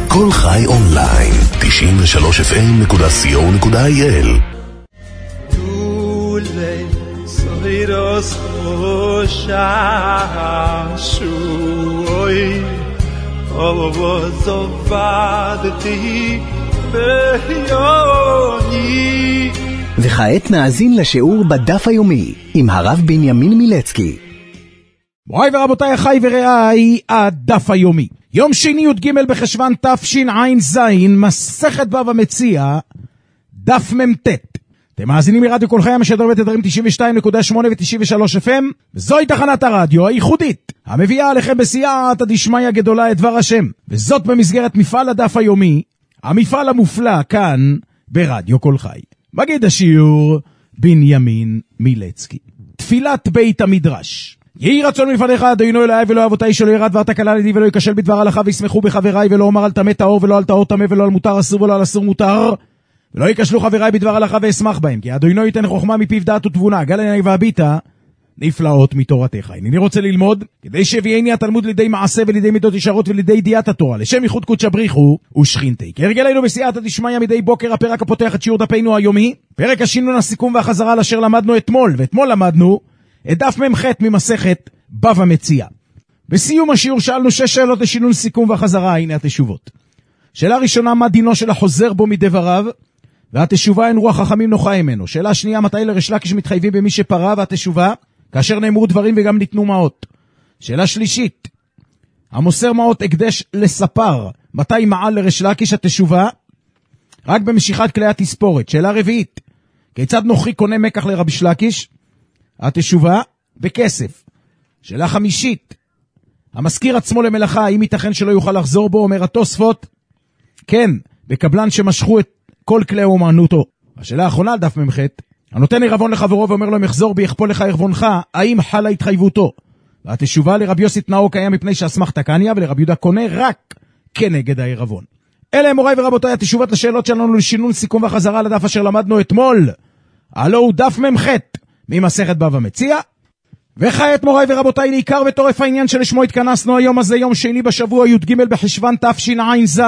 כל חי אונליין, 93fm.co.il. Soiros Oshanshui Ovozovadti Beyoni. וכעת נאזין לשיעור בדף היומי עם הרב בנימין מילצקי. מוריי ורבותיי, אחי ורעי, הדף היומי. יום שני י"ג בחשוון תשע"ז, מסכת בבא מציעא, דף מ"ט. אתם מאזינים לרדיו כל חי המשדר בתדרים 92.8 ו-93 FM, וזוהי תחנת הרדיו הייחודית המביאה עליכם בסייעתא דשמיא גדולה את דבר השם, וזאת במסגרת מפעל הדף היומי, המפעל המופלא כאן ברדיו כל חי. מגיד השיעור בנימין מילצקי. תפילת בית המדרש. יהי רצון מלפניך אדוני אלוהי ואלוהי אבותיי, שלא ירד דבר תקלה לידי ולא ייכשל בדבר הלכה, וישמחו בחבריי, ולא אומר על טמא טהור ולא על טהור טמא, ולא על מותר אסור ולא על אסור מותר, ולא ייכשלו חבריי בדבר הלכה ואשמח בהם, כי אדוני ייתן חוכמה מפיו דעת ותבונה, גל עיני והביטה נפלאות מתורתך. אני רוצה ללמוד כדי שיביאני התלמוד לידי מעשה ולידי מידות ישרות ולידי ידיעת התורה, לשם ייחוד קודש בריחו ושכינתי. כהרגלנו בסייעתא דשמיא מדי בוקר, הפרק הפותח את שיעור דפנו היומי, פרק השינון, הסיכום והחזרה לאשר למדנו אתמול, ואתמול למדנו את דף מ"ח ממסכת בבא מציעא. בסיום השיעור שאלנו 6 שאלות לשינון, סיכום והחזרה. הנה התשובות. שאלה ראשונה, מה דינו של החוזר בו מדבריו? והתשובה, אין רוח חכמים נוחה ממנו. שאלה שנייה, מתי לריש לקיש מתחייבים במי שפרה? והתשובה, כאשר נאמרו דברים וגם ניתנו מעות. שאלה שלישית, המוסר מעות הקדש לספר, מתי מעל לריש לקיש? התשובה, רק במשיכת כלי התספורת. שאלה רביעית, כיצד נוכרי קונה מקח לרבי לקיש? התשובה, בכסף. שאלה חמישית, המזכיר עצמו למלאכה, האם ייתכן שלא יוכל לחזור בו? אומר התוספות, כן, בקבלן שמשכו את כל כלי אומנותו. השאלה האחרונה על דף מ"ח, הנותן עירבון לחברו ואומר לו, אם יחזור בי יחפול לך עירבונך, האם חלה התחייבותו? והתשובה, לרבי יוסי תנאו קיים מפני שאסמכתא קניא, ולרבי יהודה קונה רק כנגד העירבון. אלה מוריי ורבותיי התשובות לשאלות שלנו לשינון, סיכום וחזרה לדף אשר למדנו אתמול. הלא הוא דף מ"ח ממסכת בבא מציעא. וכעת מוריי ורבותיי, לעיקר וטורף העניין שלשמו התכנסנו היום הזה, יום שני בשבוע י"ג בחשוון תשע"ז.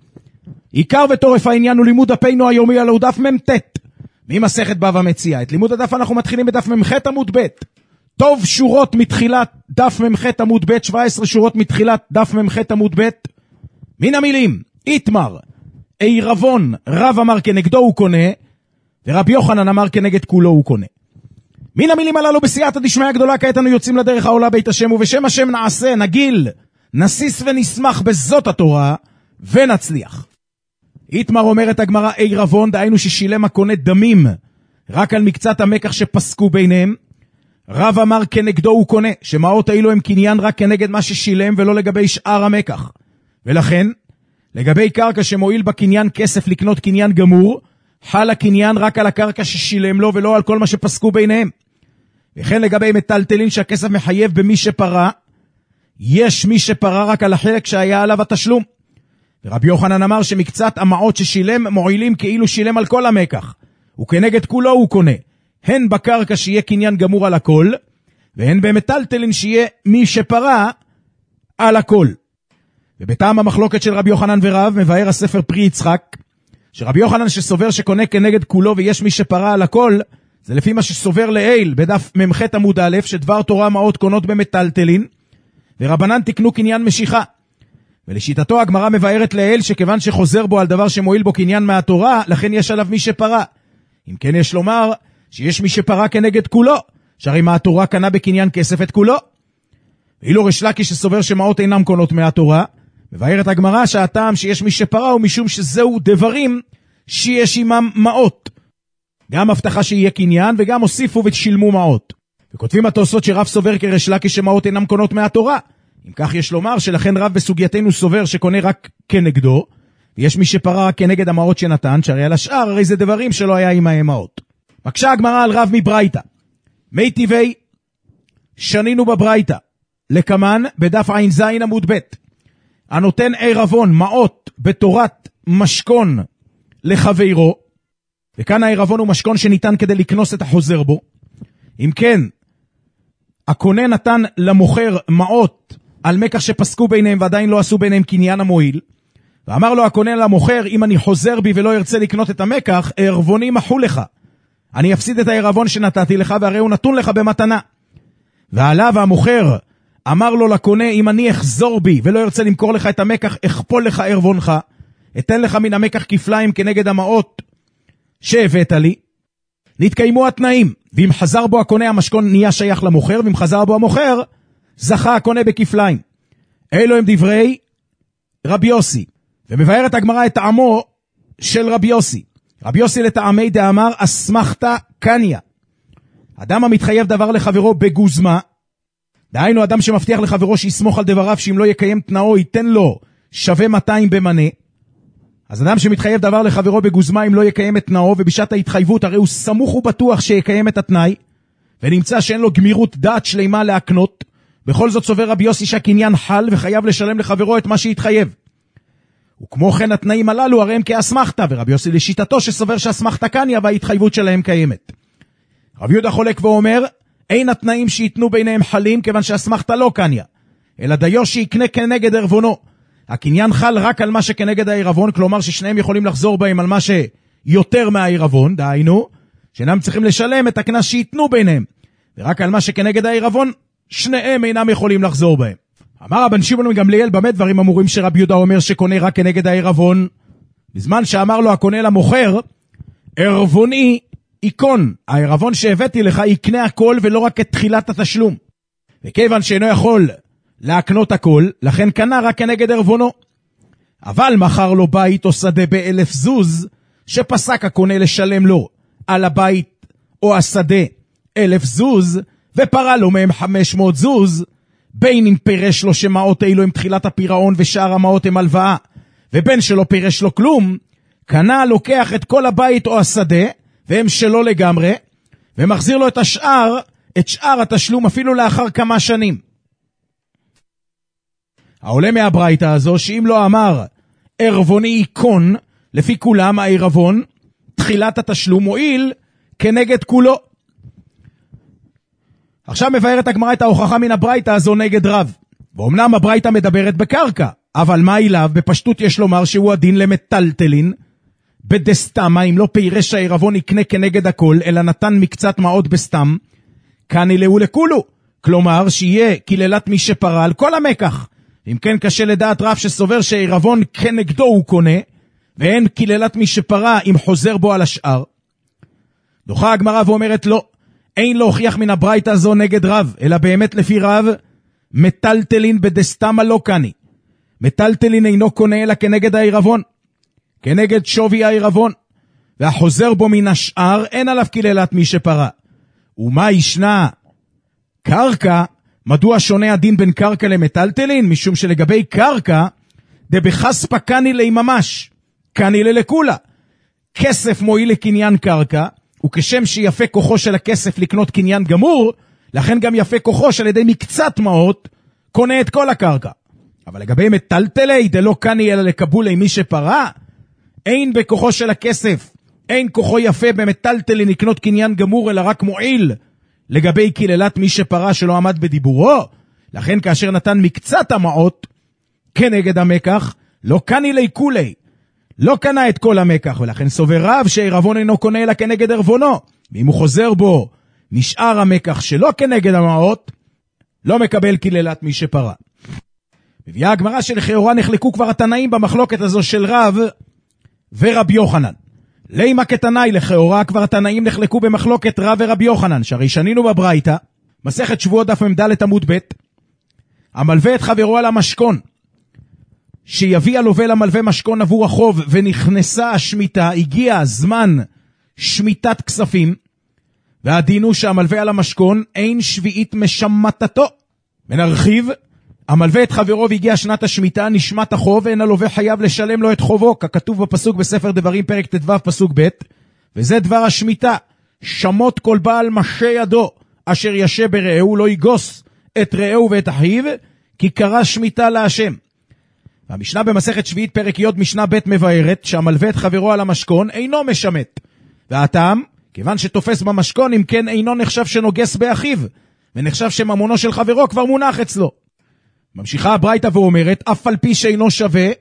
עיקר וטורף העניין הוא לימוד דפנו היומי, הלא הוא דף מ"ט ממסכת בבא מציעא. את לימוד הדף אנחנו מתחילים בדף מ"ח עמוד ב'. טוב שורות מתחילת דף מ"ח עמוד ב', 17 שורות מתחילת דף מ"ח עמוד ב'. מן המילים, איתמר, עירבון, רב אמר כנגדו הוא קונה, ורבי יוחנן אמר כנגד כולו הוא קונה. מן המילים הללו בסייעתא דשמיא הגדולה, כעת אנו יוצאים לדרך העולה בית השם, ובשם השם נעשה, נגיל, נסיס ונשמח בזאת התורה, ונצליח. איתמר אומרת הגמרא, עירבון, דהיינו ששילם הקונה דמים רק על מקצת המקח שפסקו ביניהם. רב אמר כנגדו הוא קונה, שמעות האלו הם קניין רק כנגד מה ששילם ולא לגבי שאר המקח. ולכן, לגבי קרקע שמועיל בקניין כסף לקנות קניין גמור, חל הקניין רק על הקרקע ששילם לו ולא על כל מה שפסקו ביניהם. וכן לגבי מטלטלין שהכסף מחייב במי שפרה, יש מי שפרה רק על החלק שהיה עליו התשלום. ורבי יוחנן אמר שמקצת המעות ששילם מועילים כאילו שילם על כל המקח, וכנגד כולו הוא קונה, הן בקרקע שיהיה קניין גמור על הכל, והן במטלטלין שיהיה מי שפרה על הכל. ובטעם המחלוקת של רבי יוחנן ורב, מבאר הספר פרי יצחק, שרבי יוחנן שסובר שקונה כנגד כולו ויש מי שפרה על הכל, זה לפי מה שסובר לעיל בדף מ"ח עמוד א', שדבר תורה מעות קונות במטלטלין, ורבנן תקנו קניין משיכה. ולשיטתו הגמרא מבארת לעיל שכיוון שחוזר בו על דבר שמועיל בו קניין מהתורה, לכן יש עליו מי שפרה. אם כן יש לומר שיש מי שפרה כנגד כולו, שהרי מהתורה קנה בקניין כסף את כולו. ואילו ריש לקיש שסובר שמעות אינם קונות מהתורה, מבארת הגמרא שהטעם שיש מי שפרה הוא משום שזהו דברים שיש עמם מעות, גם הבטחה שיהיה קניין וגם הוסיפו ושילמו מעות. וכותבים התוספות שרב סובר כריש לקיש שמעות אינם קונות מהתורה. אם כך יש לומר שלכן רב בסוגייתנו סובר שקונה רק כנגדו, ויש מי שפרה רק כנגד המעות שנתן, שהרי על השאר הרי זה דברים שלא היה עמהם מעות. מקשה הגמרא על רב מברייתא, מי טבעי שנינו בברייתא לקמן בדף ע"ז עמוד ב', הנותן עירבון מעות בתורת משכון לחברו, וכאן העירבון הוא משכון שניתן כדי לקנוס את החוזר בו. אם כן, הקונה נתן למוכר מעות על מקח שפסקו ביניהם ועדיין לא עשו ביניהם קניין המועיל, ואמר לו הקונה למוכר, אם אני חוזר בי ולא ארצה לקנות את המקח, ערבוני מחו לך. אני אפסיד את הערבון שנתתי לך, והרי הוא נתון לך במתנה. ועליו המוכר אמר לו לקונה, אם אני אחזור בי ולא ארצה למכור לך את המקח, אכפול לך ערבונך, אתן לך מן המקח כפליים כנגד המעות שהבאת לי. נתקיימו התנאים, ואם חזר בו הקונה, המשכון נהיה שייך למוכר, ואם חזר בו המוכר, זכה הקונה בכפליים. אלו הם דברי רבי יוסי. ומבארת הגמרא את טעמו של רבי יוסי. רבי יוסי לטעמי דאמר, אסמכתא קניא. אדם המתחייב דבר לחברו בגוזמה, דהיינו אדם שמבטיח לחברו שיסמוך על דבריו, שאם לא יקיים תנאו ייתן לו שווה 200 במנה. אז אדם שמתחייב דבר לחברו בגוזמה, אם לא יקיים את תנאו, ובשעת ההתחייבות הרי הוא סמוך ובטוח שיקיים את התנאי, ונמצא שאין לו גמירות דעת שלימה להקנות, בכל זאת סובר רבי יוסי שהקניין חל וחייב לשלם לחברו את מה שהתחייב. וכמו כן התנאים הללו הרי הם כאסמכתא, ורבי יוסי לשיטתו שסובר שאסמכתא קניא וההתחייבות שלהם קיימת. רבי יהודה חולק ואומר, אין התנאים שיתנו ביניהם חלים, כיוון שאסמכתא לא קניא, אלא דיו שיקנה כנגד ערבונו. הקניין חל רק על מה שכנגד הערבון, כלומר ששניהם יכולים לחזור בהם על מה שיותר מהערבון, דהיינו, שאינם צריכים לשלם את הקנס שיתנו ביניהם, ורק על מה שכנגד הערבון, שניהם אינם יכולים לחזור בהם. אמר רבן שמעון מגמליאל, במה דברים אמורים שרבי יהודה אומר שקונה רק כנגד הערבון? בזמן שאמר לו הקונה למוכר, ערבוני יקון, הערבון שהבאתי לך יקנה הכל ולא רק את תחילת התשלום. וכיוון שאינו יכול להקנות הכל, לכן קנה רק כנגד ערבונו. אבל מחר לו בית או שדה ב1,000 זוז, שפסק הקונה לשלם לו על הבית או השדה 1,000 זוז, ופרה לו מהם 500 זוז, בין אם פירש לו שמעות אילו עם תחילת הפירעון ושאר המעות הם הלוואה, ובין שלא פירש לו כלום, קנה לוקח את כל הבית או השדה, והם שלו לגמרי, ומחזיר לו את שאר התשלום אפילו לאחר כמה שנים. העולה מהברייתא הזו, שאם לא אמר ערבוני יקון, לפי כולם הערבון, תחילת התשלום מועיל כנגד כולו. עכשיו מבארת הגמרא את ההוכחה מן הברייתא הזו נגד רב. ואומנם הברייתא מדברת בקרקע, אבל מה אליו? בפשטות יש לומר שהוא הדין למטלטלין, בדסתמה, אם לא פירש הערבון יקנה כנגד הכל, אלא נתן מקצת מעות בסתם, כאן ילאו לכולו. כלומר, שיהיה כללת מי שפרה על כל המקח. אם כן קשה לדעת רב שסובר שהערבון כנגדו הוא קונה, ואין כללת מי שפרה אם חוזר בו על השאר. דוחה הגמרא ואומרת לא, אין להוכיח מן הברייתא הזו נגד רב, אלא באמת לפי רב, מטלטלין בדסתמה לא קני. מטלטלין אינו קונה אלא כנגד הערבון, כנגד שווי הערבון, והחוזר בו מן השאר אין עליו כללת מי שפרה. ומה ישנה? קרקע, מדוע שונה הדין בין קרקע למטלטלין? משום שלגבי קרקע, דבחספא קני לי ממש, קני ללכולה. כסף מועיל לקניין קרקע, וכשם שיפה כוחו של הכסף לקנות קניין גמור, לכן גם יפה כוחו של ידי מקצת מעות, קונה את כל הקרקע. אבל לגבי מטלטלי, דלא קני אלא לקבולי מי שפרה, אין בכוחו של הכסף, אין כוחו יפה במטלטלי לקנות קניין גמור, אלא רק מועיל לגבי כללת מי שפרה שלא עמד בדיבורו. לכן כאשר נתן מקצת המעות כנגד המקח, לא קני לי כולי, לא קנה את כל המקח, ולכן סובר רב שערבון אינו קונה אלא כנגד ערבונו, ואם הוא חוזר בו משאר המקח שלא כנגד המעות, לא מקבל כללת מי שפרה. מביאה הגמרא שלכאורה נחלקו כבר התנאים במחלוקת הזו של רב ורבי יוחנן. לימה כתנאי, לכאורה כבר התנאים נחלקו במחלוקת רב ורבי יוחנן, שהרי שנינו בברייתא, מסכת שבועות דף מ"ד עמוד ב', המלווה את חברו על המשכון, שיביא הלווה למלווה משכון עבור החוב, ונכנסה השמיטה, הגיע זמן שמיטת כספים, והדין הוא שהמלווה על המשכון אין שביעית משמטתו. ונרחיב, המלווה את חברו והגיע שנת השמיטה, נשמת החוב, אין הלווה חייב לשלם לו את חובו, ככתוב בפסוק בספר דברים פרק ט"ו פסוק ב', וזה דבר השמיטה, שמות כל בעל משה ידו, אשר ישה ברעהו לא יגוס את רעהו ואת אחיו, כי קרא שמיטה להשם. והמשנה במסכת שביעית פרק י' משנה ב' מבארת שהמלווה את חברו על המשכון אינו משמט. והטעם, כיוון שתופס במשכון, אם כן אינו נחשב שנוגס באחיו, ונחשב שממונו של חברו כבר מונח אצלו. ממשיכה הברייתא ואומרת, אף על פי שאינו שווה,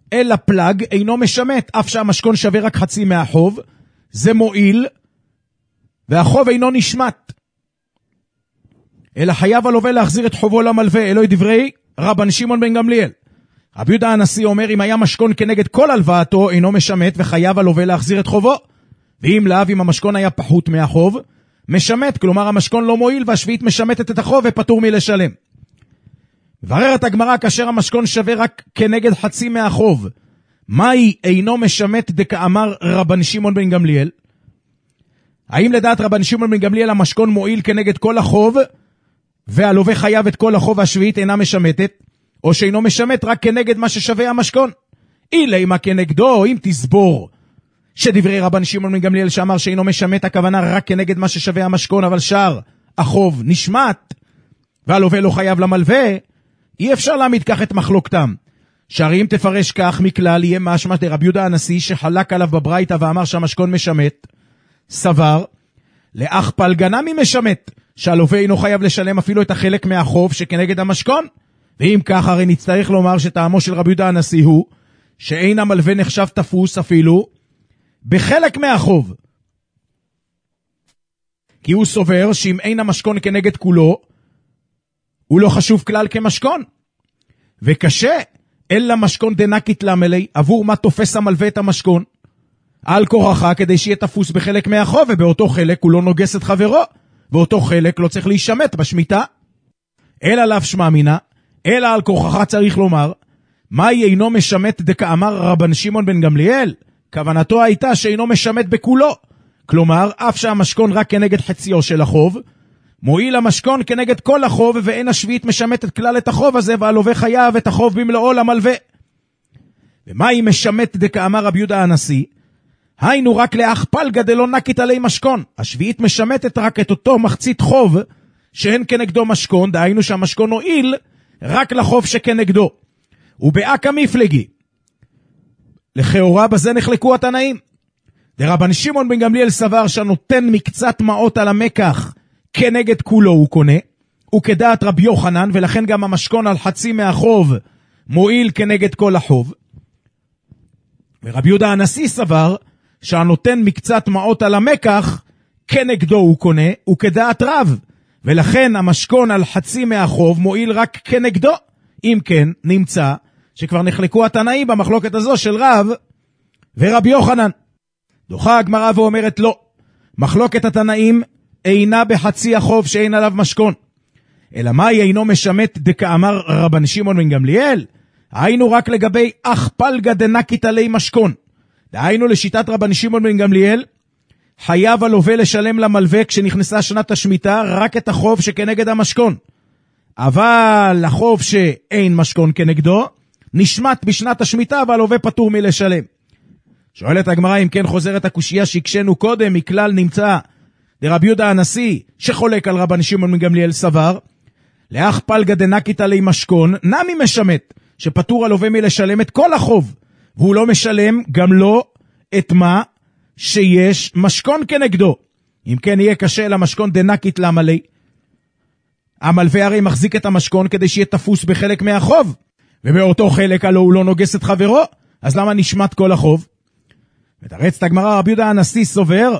אלא פלג אינו משמת, אף שהמשכון שווה רק חצי מהחוב, זה מועיל, והחוב אינו נשמט. אלא חייב הלווה להחזיר את חובו למלווה, אלו דברי רבן שמעון בן גמליאל. רבי יהודה הנשיא אומר, אם היה משכון כנגד כל הלוואתו, אינו משמת, וחייב הלווה להחזיר את חובו. ואם לאו, אם המשכון היה פחות מהחוב, משמת, כלומר המשכון לא מועיל, והשביעית משמטת את החוב ופטור מלשלם. מבררת הגמרא, כאשר המשכון שווה רק כנגד חצי מהחוב, מהי אינו משמת דקאמר רבן שמעון בן גמליאל? האם לדעת רבן שמעון בן גמליאל המשכון מועיל כנגד כל החוב, והלווה חייב את כל החוב והשביעית אינה משמטת, או שאינו משמת רק כנגד מה ששווה המשכון? אילי מה כנגדו, אם תסבור שדברי רבן שמעון בן גמליאל שאמר שאינו משמת, הכוונה רק כנגד מה ששווה המשכון, אבל שאר החוב נשמט, והלווה לא חייב למלווה, אי אפשר להעמיד כך את מחלוקתם. שהרי אם תפרש כך מכלל, יהיה משמע דרבי יהודה הנשיא שחלק עליו בברייתא ואמר שהמשכון משמת, סבר, לאח פלגנמי משמת, שהלווה אינו חייב לשלם אפילו את החלק מהחוב שכנגד המשכון. ואם כך, הרי נצטרך לומר שטעמו של רבי יהודה הנשיא הוא, שאין המלווה נחשב תפוס אפילו בחלק מהחוב. כי הוא סובר שאם אין המשכון כנגד כולו, הוא לא חשוב כלל כמשכון. וקשה, אלא משכון דנקית למלי, עבור מה תופס המלווה את המשכון? על כורחה כדי שיהיה תפוס בחלק מהחוב, ובאותו חלק הוא לא נוגס את חברו, באותו חלק לא צריך להישמט בשמיטה. אלא לאו שמע מינה, אלא על כורחה צריך לומר, מה אינו משמט דקאמר רבן שמעון בן גמליאל? כוונתו הייתה שאינו משמט בכולו. כלומר, אף שהמשכון רק כנגד חציו של החוב, מועיל המשכון כנגד כל החוב, ואין השביעית משמטת כלל את החוב הזה, והלווה חייב את החוב במלואו למלווה. ומה היא משמט דקאמר רבי יהודה הנשיא? היינו רק לאח פלגה דלא נקית עלי משכון. השביעית משמטת רק את אותו מחצית חוב, שאין כנגדו משכון, דהיינו שהמשכון הועיל רק לחוב שכנגדו. ובאקא מפלגי, לכאורה בזה נחלקו התנאים. דרבן שמעון בן גמליאל סבר שנותן מקצת מעות על המקח כנגד כולו הוא קונה, וכדעת רבי יוחנן, ולכן גם המשכון על חצי מהחוב מועיל כנגד כל החוב. ורבי יהודה הנשיא סבר שהנותן מקצת מעות על המקח כנגדו הוא קונה, וכדעת רב, ולכן המשכון על חצי מהחוב מועיל רק כנגדו. אם כן, נמצא שכבר נחלקו התנאים במחלוקת הזו של רב ורבי יוחנן. דוחה הגמרא ואומרת לא, מחלוקת התנאים אינה בחצי החוב שאין עליו משכון, אלא מה אינו משמט דקאמר רבן שמעון בן גמליאל? היינו רק לגבי אח פלגה דנקית עלי משכון. דהיינו לשיטת רבן שמעון בן גמליאל, חייב הלווה לשלם למלווה כשנכנסה שנת השמיטה רק את החוב שכנגד המשכון. אבל החוב שאין משכון כנגדו, נשמט בשנת השמיטה והלווה פטור מלשלם. שואלת הגמרא, אם כן חוזרת הקושייה שהקשנו קודם, מכלל נמצא דרבי יהודה הנשיא שחולק על רבן שמעון בן גמליאל סבר, לאח פלגה דנקית עלי משכון, נמי משמט, שפטור הלווה מלשלם את כל החוב, והוא לא משלם גם לא את מה שיש משכון כנגדו. אם כן יהיה קשה למשכון דנקית למלי, המלווה הרי מחזיק את המשכון כדי שיהיה תפוס בחלק מהחוב, ובאותו חלק הלא הוא לא נוגס את חברו, אז למה נשמט כל החוב? מתרצת הגמרא, רבי יהודה הנשיא סובר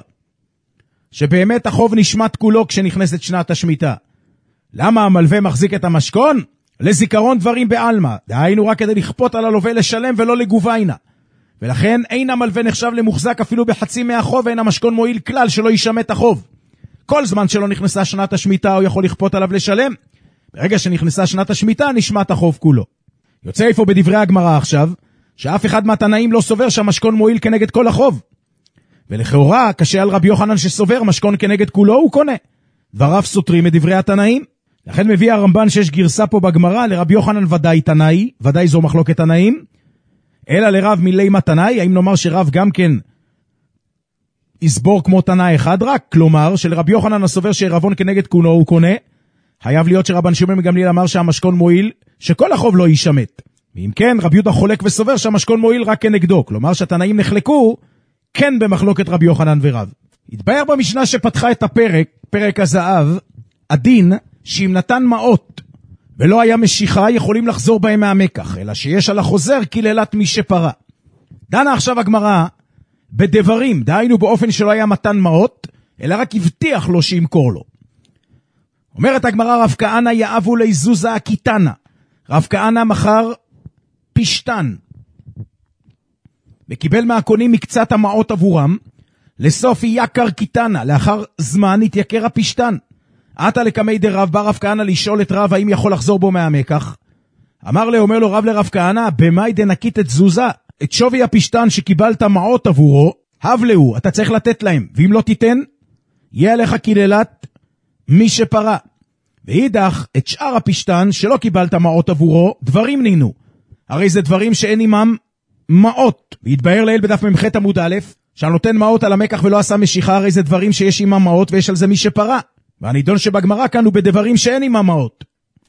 שבאמת החוב נשמט כולו כשנכנסת שנת השמיטה. למה המלווה מחזיק את המשכון? לזיכרון דברים בעלמא, דהיינו רק כדי לכפות על הלווה לשלם ולא לגוביינה. ולכן אין המלווה נחשב למוחזק אפילו בחצי מהחוב, ואין המשכון מועיל כלל שלא ישמט החוב. כל זמן שלא נכנסה שנת השמיטה הוא יכול לכפות עליו לשלם. ברגע שנכנסה שנת השמיטה נשמט החוב כולו. יוצא איפה בדברי הגמרא עכשיו, שאף אחד מהתנאים לא סובר שהמשכון מועיל כנגד כל החוב. ולכאורה קשה על רבי יוחנן שסובר משכון כנגד כולו הוא קונה. דבריו סותרים את דברי התנאים. לכן מביא הרמב"ן שיש גרסה פה בגמרא, לרבי יוחנן ודאי תנאי, ודאי זו מחלוקת תנאים, אלא לרב מילי תנאי, האם נאמר שרב גם כן יסבור כמו תנאי אחד רק, כלומר שלרבי יוחנן הסובר שערבון כנגד כולו הוא קונה, חייב להיות שרבן שמעון בן גמליאל אמר שהמשכון מועיל, שכל החוב לא יישמט. ואם כן, רבי יהודה חולק וסובר שהמשכון מועיל רק כנגדו, כלומר שהתנאים נחלקו כן במחלוקת רבי יוחנן ורב. התבהר במשנה שפתחה את הפרק, פרק הזהב, הדין שאם נתן מעות ולא היה משיכה, יכולים לחזור בהם מהמקח, אלא שיש על החוזר קללת מי שפרה. דנה עכשיו הגמרא בדברים, דהיינו באופן שלא היה מתן מעות, אלא רק הבטיח לו שימכור לו. אומרת הגמרא, רב כהנא יאבו ליזוזה הקיטנה. רב כהנא מכר פשטן, וקיבל מהקונים מקצת המעות עבורם, לסוף יקר קיטנה, לאחר זמן התייקר הפשטן. עתה לקמי דרב, בא רב כהנא לשאול את רב האם יכול לחזור בו מהמקח. אומר לו רב לרב כהנא, במאי דנקית את זוזה, את שווי הפשטן שקיבלת מעות עבורו, הבלהו, אתה צריך לתת להם, ואם לא תיתן, יהיה עליך קללת מי שפרה. ואידך, את שאר הפשטן שלא קיבלת מעות עבורו, דברים נינו. הרי זה דברים שאין עמם מעות. והתבהר לעיל בדף ממח עמוד א', שהנותן מעות על המקח ולא עשה משיכה, הרי זה דברים שיש עמם מעות ויש על זה מי שפרה. והנידון שבגמרא כאן הוא בדברים שאין עמם מעות.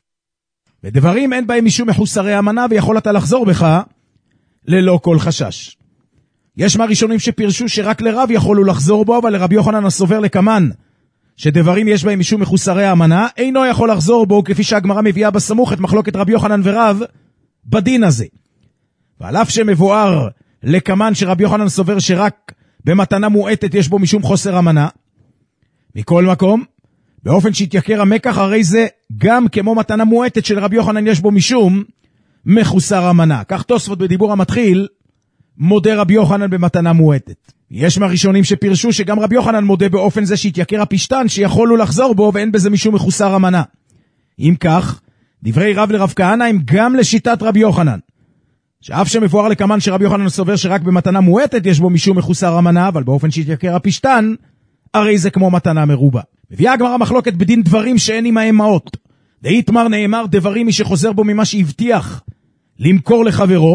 בדברים אין בהם משום מחוסרי אמנה, ויכול אתה לחזור בך ללא כל חשש. יש מהראשונים שפירשו שרק לרב יכולו לחזור בו, אבל לרבי יוחנן הסובר לקמן, שדברים יש בהם משום מחוסרי אמנה, אינו יכול לחזור בו, כפי שהגמרא מביאה בסמוך את מחלוקת רבי יוחנן ורב בדין הזה. ועל אף שמבואר לקמן שרבי יוחנן סובר שרק במתנה מועטת יש בו משום חוסר אמנה, מכל מקום, באופן שהתייקר המקח, הרי זה גם כמו מתנה מועטת של רבי יוחנן יש בו משום מחוסר אמנה. כך תוספות בדיבור המתחיל, מודה רבי יוחנן במתנה מועטת. יש מהראשונים שפירשו שגם רבי יוחנן מודה באופן זה שהתייקר הפשטן שיכולו לחזור בו ואין בזה משום מחוסר אמנה. אם כך, דברי רב לרב כהנא הם גם לשיטת רבי יוחנן. שאף שמבואר לקמן שרבי יוחנן סובר שרק במתנה מועטת יש בו משום מחוסר אמנה, אבל באופן שהתייקר הפשטן, הרי זה כמו מתנה מרובה. מביאה הגמרא מחלוקת בדין דברים שאין עמהם מעות. דאיתמר נאמר דברים מי שחוזר בו ממה שהבטיח למכור לחברו,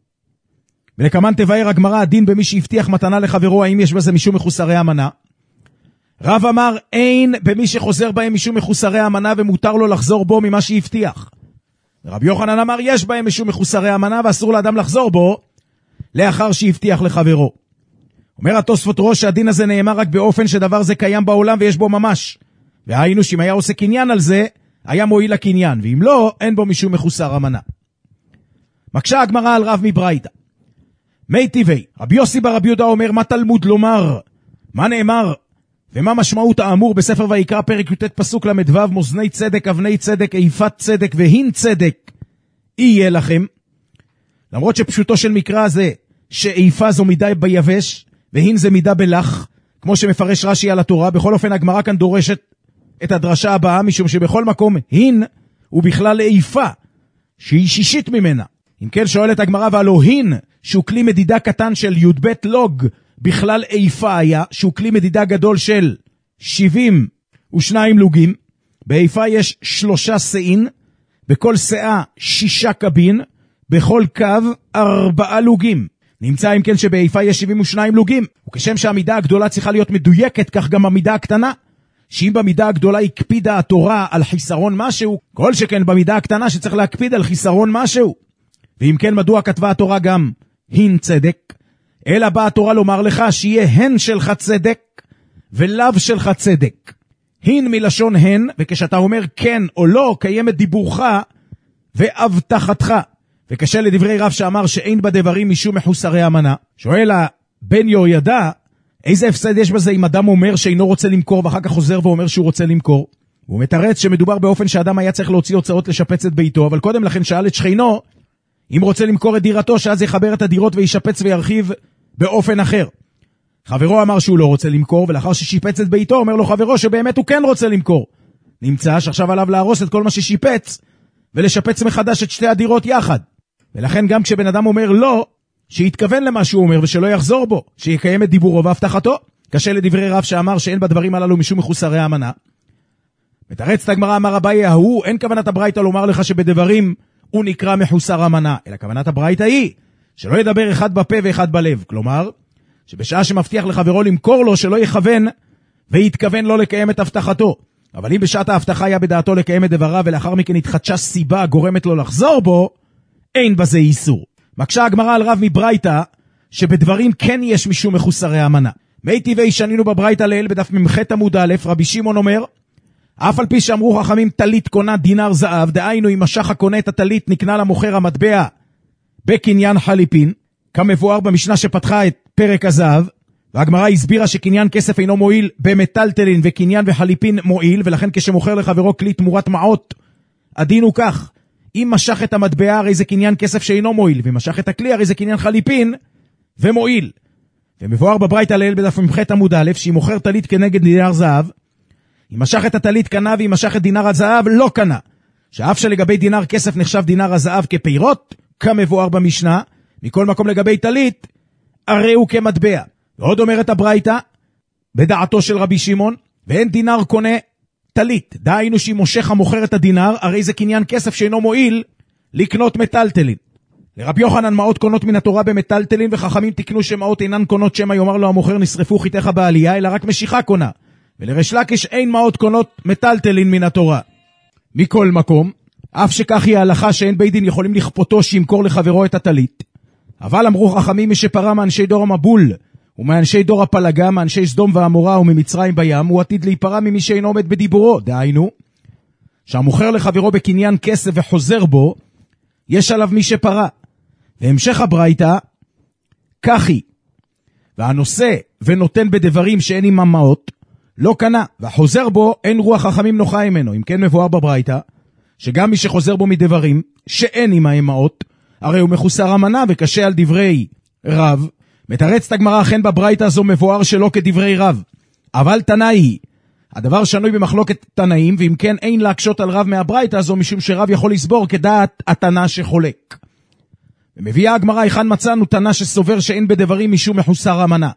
ולכמן תבאר הגמרא הדין במי שהבטיח מתנה לחברו, האם יש בזה משום מחוסרי אמנה. רב אמר אין במי שחוזר בהם משום מחוסרי אמנה ומותר לו לחזור בו ממה שהבטיח. רבי יוחנן אמר יש בהם משום מחוסרי אמנה ואסור לאדם לחזור בו לאחר שהבטיח לחברו. אומר התוספות ראש שהדין הזה נאמר רק באופן שדבר זה קיים בעולם ויש בו ממש. והיינו שאם היה עושה קניין על זה, היה מועיל לקניין, ואם לא, אין בו משום מחוסר אמנה. מקשה הגמרא על רב מברייתא. מי טבעי, רבי יוסי ברבי יהודה אומר, מה תלמוד לומר? מה נאמר? ומה משמעות האמור בספר ויקרא פרק י"ט פסוק ל"ו, מאזני צדק, אבני צדק, איפת צדק והין צדק יהיה לכם? למרות שפשוטו של מקרא זה שאיפה זו מידה ביבש, והין זה מידה בלח, כמו שמפרש רש"י על התורה, בכל אופן הגמרא כאן דורשת את הדרשה הבאה, משום שבכל מקום הין הוא בכלל איפה, שהיא שישית ממנה. אם כן שואלת הגמרא, והלא הין, שהוא כלי מדידה קטן של י"ב לוג, בכלל איפה היה, שהוא כלי מדידה גדול של 72 לוגים, באיפה יש 3 סעין, בכל סעה 6 קבין, בכל קו 4 לוגים. נמצא אם כן שבאיפה יש 72 לוגים, וכשם שהמידה הגדולה צריכה להיות מדויקת, כך גם המידה הקטנה, שאם במידה הגדולה הקפידה התורה על חיסרון משהו, כל שכן במידה הקטנה שצריך להקפיד על חיסרון משהו. ואם כן מדוע כתבה התורה גם הין צדק? אלא באה התורה לומר לך שיהיה הן שלך צדק ולאו שלך צדק. הין מלשון הן, וכשאתה אומר כן או לא, קיימת דיבורך והבטחתך. וקשה לדברי רב שאמר שאין בדברים משום מחוסרי אמנה. שואל הבן יהוידע, איזה הפסד יש בזה אם אדם אומר שאינו רוצה למכור ואחר כך חוזר ואומר שהוא רוצה למכור? הוא מתרץ שמדובר באופן שאדם היה צריך להוציא הוצאות לשפץ את ביתו, אבל קודם לכן שאל את שכנו אם רוצה למכור את דירתו, שאז יחבר את הדירות וישפץ וירחיב באופן אחר. חברו אמר שהוא לא רוצה למכור, ולאחר ששיפץ את ביתו אומר לו חברו שבאמת הוא כן רוצה למכור. נמצא שעכשיו עליו להרוס את כל מה ששיפץ ולשפץ מחדש את שתי הדירות יחד. ולכן גם כשבן אדם אומר לא, שיתכוון למה שהוא אומר ושלא יחזור בו, שיקיים את דיבורו והבטחתו. קשה לדברי רב שאמר שאין בדברים הללו משום מחוסרי אמנה. מתרץ הגמרא, אמר אביי ההוא, אין כוונת הברייתא לומר לך שבדברים הוא נקרא מחוסר אמנה, אלא כוונת הברייתא היא שלא ידבר אחד בפה ואחד בלב. כלומר, שבשעה שמבטיח לחברו למכור לו, שלא יכוון ויתכוון לא לקיים את הבטחתו. אבל אם בשעת ההבטחה היה בדעתו לקיים את דבריו ולאחר מכן התחדשה סיבה גורמת לו לחזור בו, אין בזה איסור. מקשה הגמרא על רב מברייתא שבדברים כן יש משום מחוסרי אמנה. מי טבעי שנינו בברייתא לעיל בדף ממח עמוד א', רבי שמעון אומר, אף על פי שאמרו חכמים טלית קונה דינר זהב, דהיינו אם משך הקונה את הטלית נקנה למוכר המטבע בקניין חליפין, כמבואר במשנה שפתחה את פרק הזהב, והגמרא הסבירה שקניין כסף אינו מועיל במטלטלין וקניין וחליפין מועיל, ולכן כשמוכר לחברו כלי תמורת מעות, הדין הוא כך, אם משך את המטבע הרי זה קניין כסף שאינו מועיל, ומשך את הכלי הרי זה קניין חליפין ומועיל. ומבואר בברייתא לעיל בדף מ"ח עמוד א', שהיא מוכר טלית כנגד דינר זהב, אם משך את הטלית קנה, ואם משך את דינר הזהב לא קנה, שאף שלגבי דינר כסף נחשב דינר הזהב כפירות, כמבואר במשנה, מכל מקום לגבי טלית, הרי הוא כמטבע. ועוד אומרת הברייתא, בדעתו של רבי שמעון, ואין דינר קונה טלית, דהיינו שהיא מושך המוכר את הדינר, הרי זה קניין כסף שאינו מועיל לקנות מטלטלין. לרבי יוחנן מעות קונות מן התורה במטלטלין, וחכמים תקנו שמעות אינן קונות שמא יאמר לו המוכר נשרפו חיתך בעלייה, אלא רק משיכה קונה. ולריש לקיש אין מעות קונות מטלטלין מן התורה. מכל מקום, אף שכך היא ההלכה שאין בית דין יכולים לכפותו שימכור לחברו את הטלית, אבל אמרו חכמים מי שפרה מאנשי דור המבול ומאנשי דור הפלגה, מאנשי סדום ועמורה וממצרים בים, הוא עתיד להיפרע ממי שאינו עומד בדיבורו. דהיינו, שהמוכר לחברו בקניין כסף וחוזר בו, יש עליו מי שפרה. והמשך הברייתא, כך היא. והנושא ונותן בדברים שאין עמם מעות, לא קנה, והחוזר בו אין רוח חכמים נוחה ממנו. אם כן מבואר בברייתא, שגם מי שחוזר בו מדברים שאין עמם מעות, הרי הוא מחוסר אמנה וקשה על דברי רב. מתרצת הגמרא, אכן בברייתא הזו מבואר שלא כדברי רב, אבל תנאי, הדבר שנוי במחלוקת תנאים, ואם כן אין להקשות על רב מהברייתא הזו, משום שרב יכול לסבור כדעת התנא שחולק. ומביאה הגמרא, היכן מצאנו תנא שסובר שאין בדברים משום מחוסר אמנה.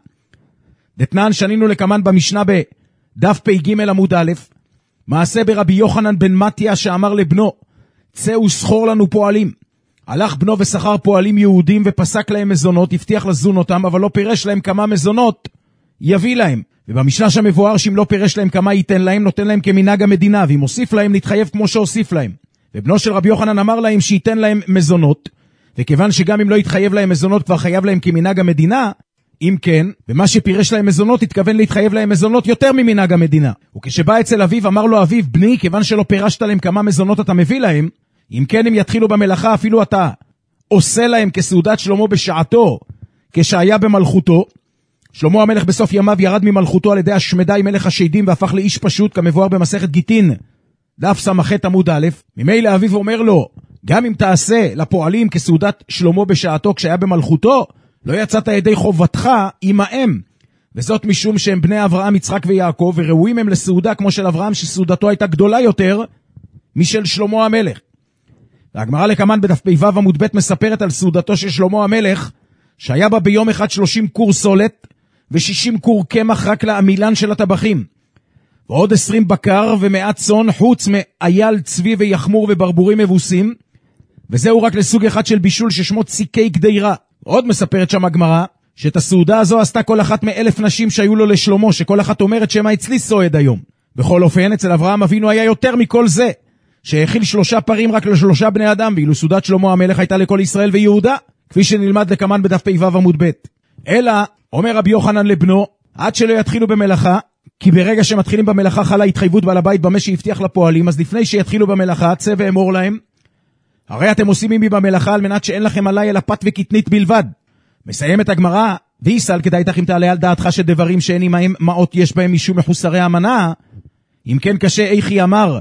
דתנן שנינו לקמן במשנה בדף פ"ג עמוד א', מעשה ברבי יוחנן בן מתיה שאמר לבנו, צאו סחור לנו פועלים. הלך בנו ושכר פועלים יהודים ופסק להם מזונות, הבטיח לזון אותם, אבל לא פירש להם כמה מזונות יביא להם. ובמשנה שמבואר שאם לא פירש להם כמה ייתן להם, נותן להם כמנהג המדינה, ואם הוסיף להם נתחייב כמו שהוסיף להם. ובנו של רבי יוחנן אמר להם שייתן להם מזונות, וכיוון שגם אם לא יתחייב להם מזונות כבר חייב להם כמנהג המדינה, אם כן, ומה שפירש להם מזונות התכוון להתחייב להם מזונות יותר ממנהג המדינה. וכשבא אצל אביו אמר לו אביו, בני, כיוון שלא פירשת להם כמה מזונות אתה מביא להם, אם כן הם יתחילו במלאכה אפילו אתה עושה להם כסעודת שלמה בשעתו, כשהיה במלכותו. שלמה המלך בסוף ימיו ירד ממלכותו על ידי השמדי מלך השדים והפך לאיש פשוט, כמבואר במסכת גיטין, דף סמ"ח עמוד א'. ממילא אביו אומר לו, גם אם תעשה לפועלים כסעודת שלמה בשעתו כשהיה במלכותו, לא יצאת ידי חובתך עמהם. וזאת משום שהם בני אברהם, יצחק ויעקב, וראויים הם לסעודה כמו של אברהם שסעודתו הייתה גדולה יותר משל שלמה המלך. והגמרא לקמן בדף פ"ו עמוד ב' מספרת על סעודתו של שלמה המלך, שהיה בה ביום אחד 30 קור סולת ו60 קור קמח רק לעמילן של הטבחים, ועוד 20 בקר ומעט צאן, חוץ מאייל, צבי ויחמור וברבורים מבוסים, וזהו רק לסוג אחד של בישול ששמו ציקי גדירה. עוד מספרת שם הגמרא שאת הסעודה הזו עשתה כל אחת מ1,000 נשים שהיו לו לשלמה, שכל אחת אומרת שמה אצלי סועד היום. בכל אופן אצל אברהם אבינו היה יותר מכל זה, שהאכיל 3 פרים רק ל3 בני אדם, ואילו סעודת שלמה המלך הייתה לכל ישראל ויהודה, כפי שנלמד לקמן בדף פ"ו עמוד ב'. אלא, אומר רבי יוחנן לבנו, עד שלא יתחילו במלאכה, כי ברגע שמתחילים במלאכה חלה התחייבות בעל הבית במה שהבטיח לפועלים, אז לפני שיתחילו במלאכה, צא ואמור להם, הרי אתם עושים עמי במלאכה על מנת שאין לכם עליי אלא פת וקטנית בלבד. מסיימת הגמרא, ויסל כדאי תכם תעלה על דעתך שדברים שאין עמהם מעות יש בהם משום מחוסרי אמנה. אם כן קשה איכי אמר,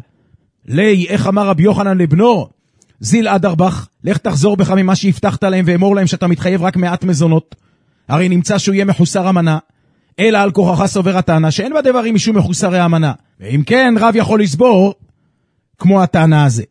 לי, איך אמר רבי יוחנן לבנו, זיל אדרבך, לך תחזור בך ממה שהבטחת להם ואמור להם שאתה מתחייב רק מעט מזונות, הרי נמצא שהוא יהיה מחוסר אמנה, אלא על כוחך סובר התנא שאין בדברים משום מחוסרי אמנה, ואם כן רב יכול לסבור כמו התנא הזה.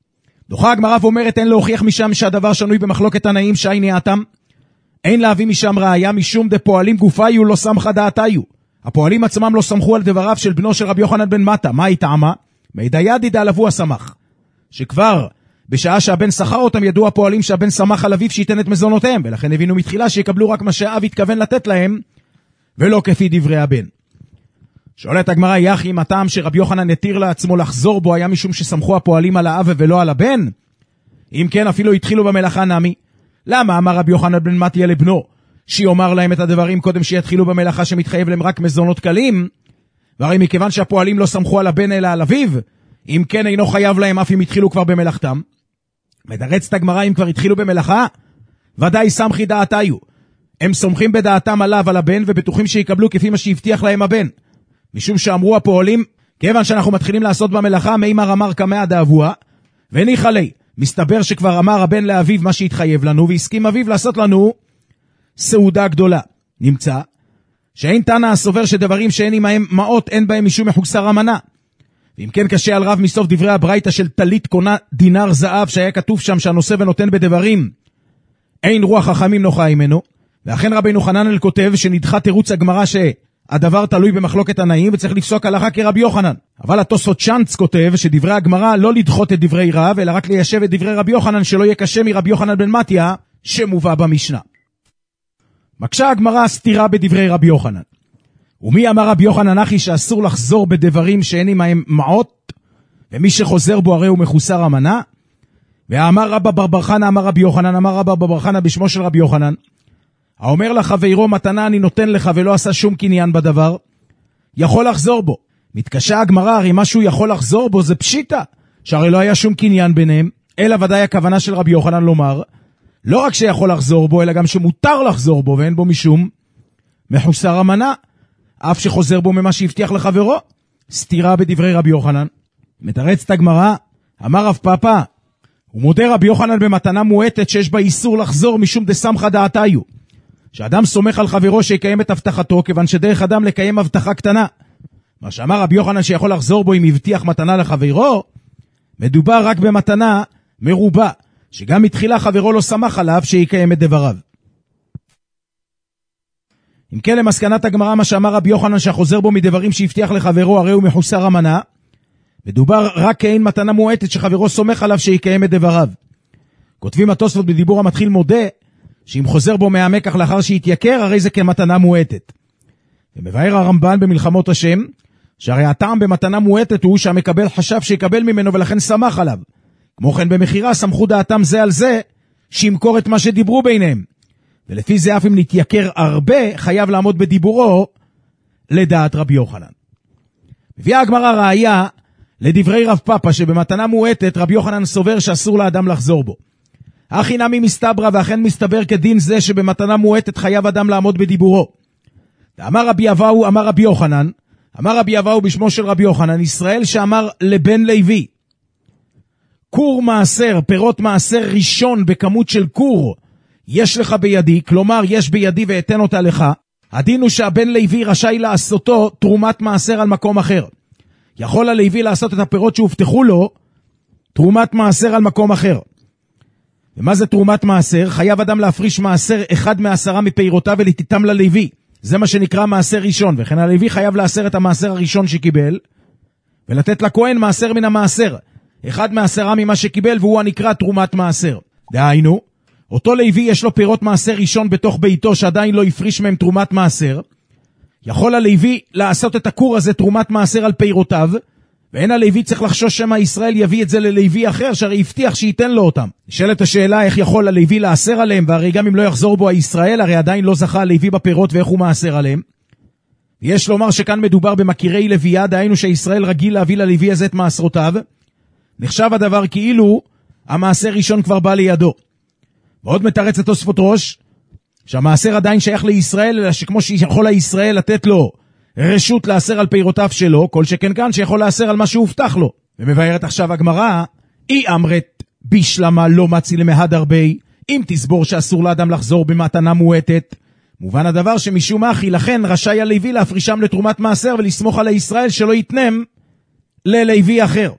דוחה הגמרא ואומרת אין להוכיח משם שהדבר שנוי במחלוקת תנאים שי ניאתם, אין להביא משם ראיה משום דפועלים גופיו לא סמכה דעתיו. הפועלים עצמם לא סמכו על דבריו של בנו של רבי יוחנן בן מטה. מה היא טעמה? מידיידי דעלבו הסמך, שכבר בשעה שהבן שכר אותם ידעו הפועלים שהבן שמח על אביו שייתן את מזונותיהם, ולכן הבינו מתחילה שיקבלו רק מה שהאב התכוון לתת להם ולא כפי דברי הבן. שואלת הגמרא, יחי אם הטעם שרבי יוחנן התיר לעצמו לחזור בו היה משום שסמכו הפועלים על האב ולא על הבן? אם כן אפילו התחילו במלאכה נמי, למה אמר רבי יוחנן בן מתיה לבנו שיאמר להם את הדברים קודם שיתחילו במלאכה שמתחייב להם רק מזונות קלים? והרי מכיוון שהפועלים לא סמכו על הבן אלא על אביו, אם כן אינו חייב להם אף אם התחילו כבר במלאכתם. מתרצת הגמרא, אם כבר התחילו במלאכה, ודאי סמכי דעתיו. הם סומכים בדעתם עליו, על הבן, ובטוחים שיקבלו כפי מה שהבטיח להם הבן. משום שאמרו הפועלים, כיוון שאנחנו מתחילים לעשות במלאכה, מימר אמר כמאה דאבוה, וניחא לי. מסתבר שכבר אמר הבן לאביו מה שהתחייב לנו, והסכים אביו לעשות לנו סעודה גדולה. נמצא שאין תנא הסובר שדברים שאין עמהם מעות אין בהם משום מחוסר המנה. ואם כן קשה על רב מסוף דברי הברייתא של טלית קונה דינר זהב, שהיה כתוב שם שהנושא ונותן בדברים אין רוח חכמים נוחה ממנו. ואכן רבינו חננאל כותב שנדחה תירוץ הגמרא שהדבר תלוי במחלוקת תנאים וצריך לפסוק הלכה כרבי יוחנן. אבל התוספות צ'אנץ כותב שדברי הגמרא לא לדחות את דברי רב, אלא רק ליישב את דברי רבי יוחנן, שלא יהיה קשה מרבי יוחנן בן מתיה שמובא במשנה. מקשה הגמרא סתירה בדברי רבי יוחנן. ומי אמר רבי יוחנן אחי שאסור לחזור בדברים שאין עמהם מעות, ומי שחוזר בו הרי הוא מחוסר המנה? ואמר רבא בר חנא אמר רבי יוחנן, אמר רבא בר חנא בשמו של רבי יוחנן, האומר לחברו מתנה אני נותן לך ולא עשה שום קניין בדבר, יכול לחזור בו. מתקשה הגמרא, הרי משהו יכול לחזור בו זה פשיטה, שהרי לא היה שום קניין ביניהם, אלא ודאי הכוונה של רבי יוחנן לומר, לא רק שיכול לחזור בו, אלא גם שמותר לחזור בו, ואין בו משום מחוסר המנה, אף שחוזר בו ממה שהבטיח לחברו. סתירה בדברי רבי יוחנן. מתרצת הגמרא, אמר רב פאפא, הוא מודה רבי יוחנן במתנה מועטת שיש בה איסור לחזור משום דסמכא דעתיו, שאדם סומך על חברו שיקיים את הבטחתו, כיוון שדרך אדם לקיים הבטחה קטנה. מה שאמר רבי יוחנן שיכול לחזור בו אם הבטיח מתנה לחברו, מדובר רק במתנה מרובה, שגם מתחילה חברו לא סמך עליו שיקיים את דבריו. אם כן למסקנת הגמרא, מה שאמר רבי יוחנן שהחוזר בו מדברים שהבטיח לחברו הרי הוא מחוסר המנה, מדובר רק כאין מתנה מועטת שחברו סומך עליו שיקיים את דבריו. כותבים התוספות בדיבור המתחיל מודה, שאם חוזר בו מהמקח לאחר שהתייקר, הרי זה כמתנה מועטת. ומבאר הרמב"ן במלחמות השם, שהרי הטעם במתנה מועטת הוא שהמקבל חשב שיקבל ממנו ולכן סמך עליו. כמו כן במחירה סמכו דעתם זה על זה, שימכור את מה שדיברו ביניהם. ולפי זה אף אם נתייקר הרבה, חייב לעמוד בדיבורו, לדעת רבי יוחנן. מביאה הגמרא ראיה לדברי רב פאפא, שבמתנה מועטת רבי יוחנן סובר שאסור לאדם לחזור בו. אחי נמי מסתברא, ואכן מסתבר כדין זה שבמתנה מועטת חייב אדם לעמוד בדיבורו. אמר רבי אבאו, אמר רבי יוחנן, אמר רבי אבאו בשמו של רבי יוחנן, ישראל שאמר לבן לוי, קור מעשר, פירות מעשר ראשון בכמות של קור, יש לך בידי, כלומר יש בידי ואתן אותה לך, הדין הוא שהבן לוי רשאי לעשותו תרומת מעשר על מקום אחר. יכול הלוי לעשות את הפירות שהובטחו לו, תרומת מעשר על מקום אחר. ומה זה תרומת מעשר? חייב אדם להפריש מעשר אחד מ10 מפירותיו ולתיתם ללוי. זה מה שנקרא מעשר ראשון, וכן הלוי חייב לעשר את המעשר הראשון שקיבל, ולתת לכהן מעשר מן המעשר, אחד מ10 ממה שקיבל, והוא הנקרא תרומת מעשר. דהיינו, אותו לוי יש לו פירות מעשר ראשון בתוך ביתו שעדיין לא הפריש מהם תרומת מעשר, יכול הלוי לעשות את הקור הזה תרומת מעשר על פירותיו, ואין הלוי צריך לחשוש שמה ישראל יביא את זה ללוי אחר, שהרי הבטיח שייתן לו אותם. נשאלת השאלה איך יכול הלוי לעשר עליהם, והרי גם אם לא יחזור בו הישראל, הרי עדיין לא זכה הלוי בפירות ואיך הוא מעשר עליהם. יש לומר שכאן מדובר במכירי לוויה, דהיינו שישראל רגיל להביא ללוי הזה את מעשרותיו, נחשב הדבר כאילו המעשר ראשון כבר בא לידו. ועוד מתרץ את תוספות ראש, שהמעשר עדיין שייך לישראל, אלא שכמו שיכול הישראל לתת לו רשות לעשר על פירותיו שלו, כל שכן כאן שיכול לעשר על מה שהובטח לו. ומבארת עכשיו הגמרא, אי אמרת בשלמה לא מצי למהד הרבה, אם תסבור שאסור לאדם לחזור במתנה מועטת, מובן הדבר שמשום אחי, לכן רשאי הלוי להפרישם לתרומת מעשר ולסמוך על הישראל שלא יתנם ללוי אחר.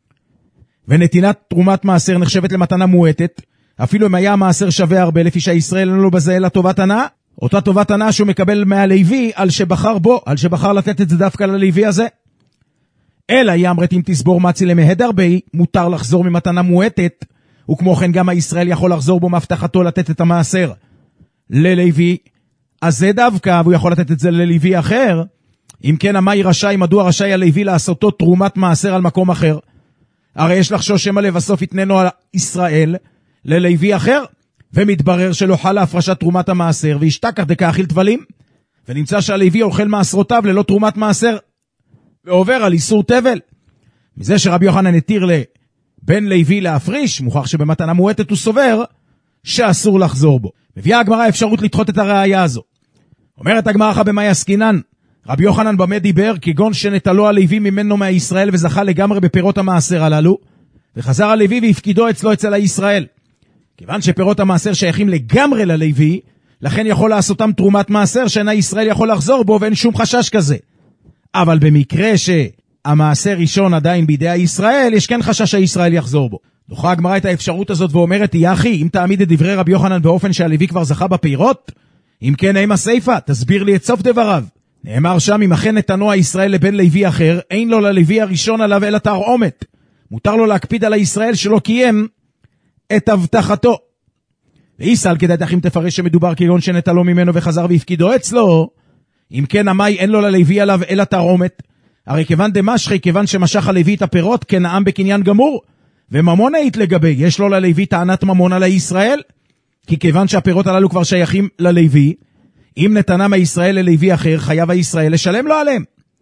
ונתינת תרומת מעשר נחשבת למתנה מועטת, אפילו אם היה המעשר שווה הרבה, לפי שהישראל אין לו בזה אלא טובת הנאה, אותה טובת הנאה שהוא מקבל מהלוי על שבחר בו, על שבחר לתת את זה דווקא ללוי הזה. אלא יאמרת אם תסבור מצי למהד הרבה, מותר לחזור ממתנה מועטת, וכמו כן גם הישראל יכול לחזור בו מהבטחתו לתת את המעשר ללוי, אז זה דווקא, והוא יכול לתת את זה ללוי אחר. אם כן, המאי רשאי, מדוע רשאי הלוי לעשותו תרומת מעשר על מקום אחר? הרי יש לחשוש שמא לבסוף יתננו על ישראל ללוי אחר, ומתברר שלא חלה הפרשת תרומת המעשר, והשתכח דקאכיל תבלים, ונמצא שהלוי אוכל מעשרותיו ללא תרומת מעשר ועובר על איסור תבל. מזה שרבי יוחנן התיר לבן לוי להפריש, מוכח שבמתנה מועטת הוא סובר שאסור לחזור בו. מביאה הגמרא אפשרות לדחות את הראייה הזו. אומרת הגמרא במאי עסקינן, רבי יוחנן במה דיבר, כגון שנטלו הלוי ממנו מהישראל וזכה לגמרי בפירות המעשר הללו, וחזר הלוי והפקידו אצלו אצל הישראל. כיוון שפירות המעשר שייכים לגמרי ללוי, לכן יכול לעשותם תרומת מעשר שאינה ישראל יכול לחזור בו, ואין שום חשש כזה. אבל במקרה שהמעשר ראשון עדיין בידי הישראל, יש כן חשש שהישראל יחזור בו. דוחה הגמרא את האפשרות הזאת ואומרת, יחי, אם תעמיד את דברי רבי יוחנן באופן שהלוי כבר זכה בפירות, אם כן אימה סייפה, תסביר לי את סוף דבריו. נאמר שם, אם אכן נתנו הישראל לבן לוי אחר, אין לו ללוי הראשון עליו אלא תרעומת. מותר לו להקפיד על הישראל שלא קיים את הבטחתו. ואיסל כדאי אם תפרש שמדובר כגון שנטלו ממנו וחזר והפקידו אצלו, אם כן המאי אין לו ללוי עליו אלא תרעומת. הרי כיוון דמשכי, כיוון שמשך הלוי את הפירות, כנעם בקניין גמור. וממון היית לגבי, יש לו ללוי טענת ממון על הישראל? כי כיוון שהפירות הללו כבר שייכים ללוי, אם נתנה מישראל ללוי אחר, חייב הישראל לשלם לו עליהם.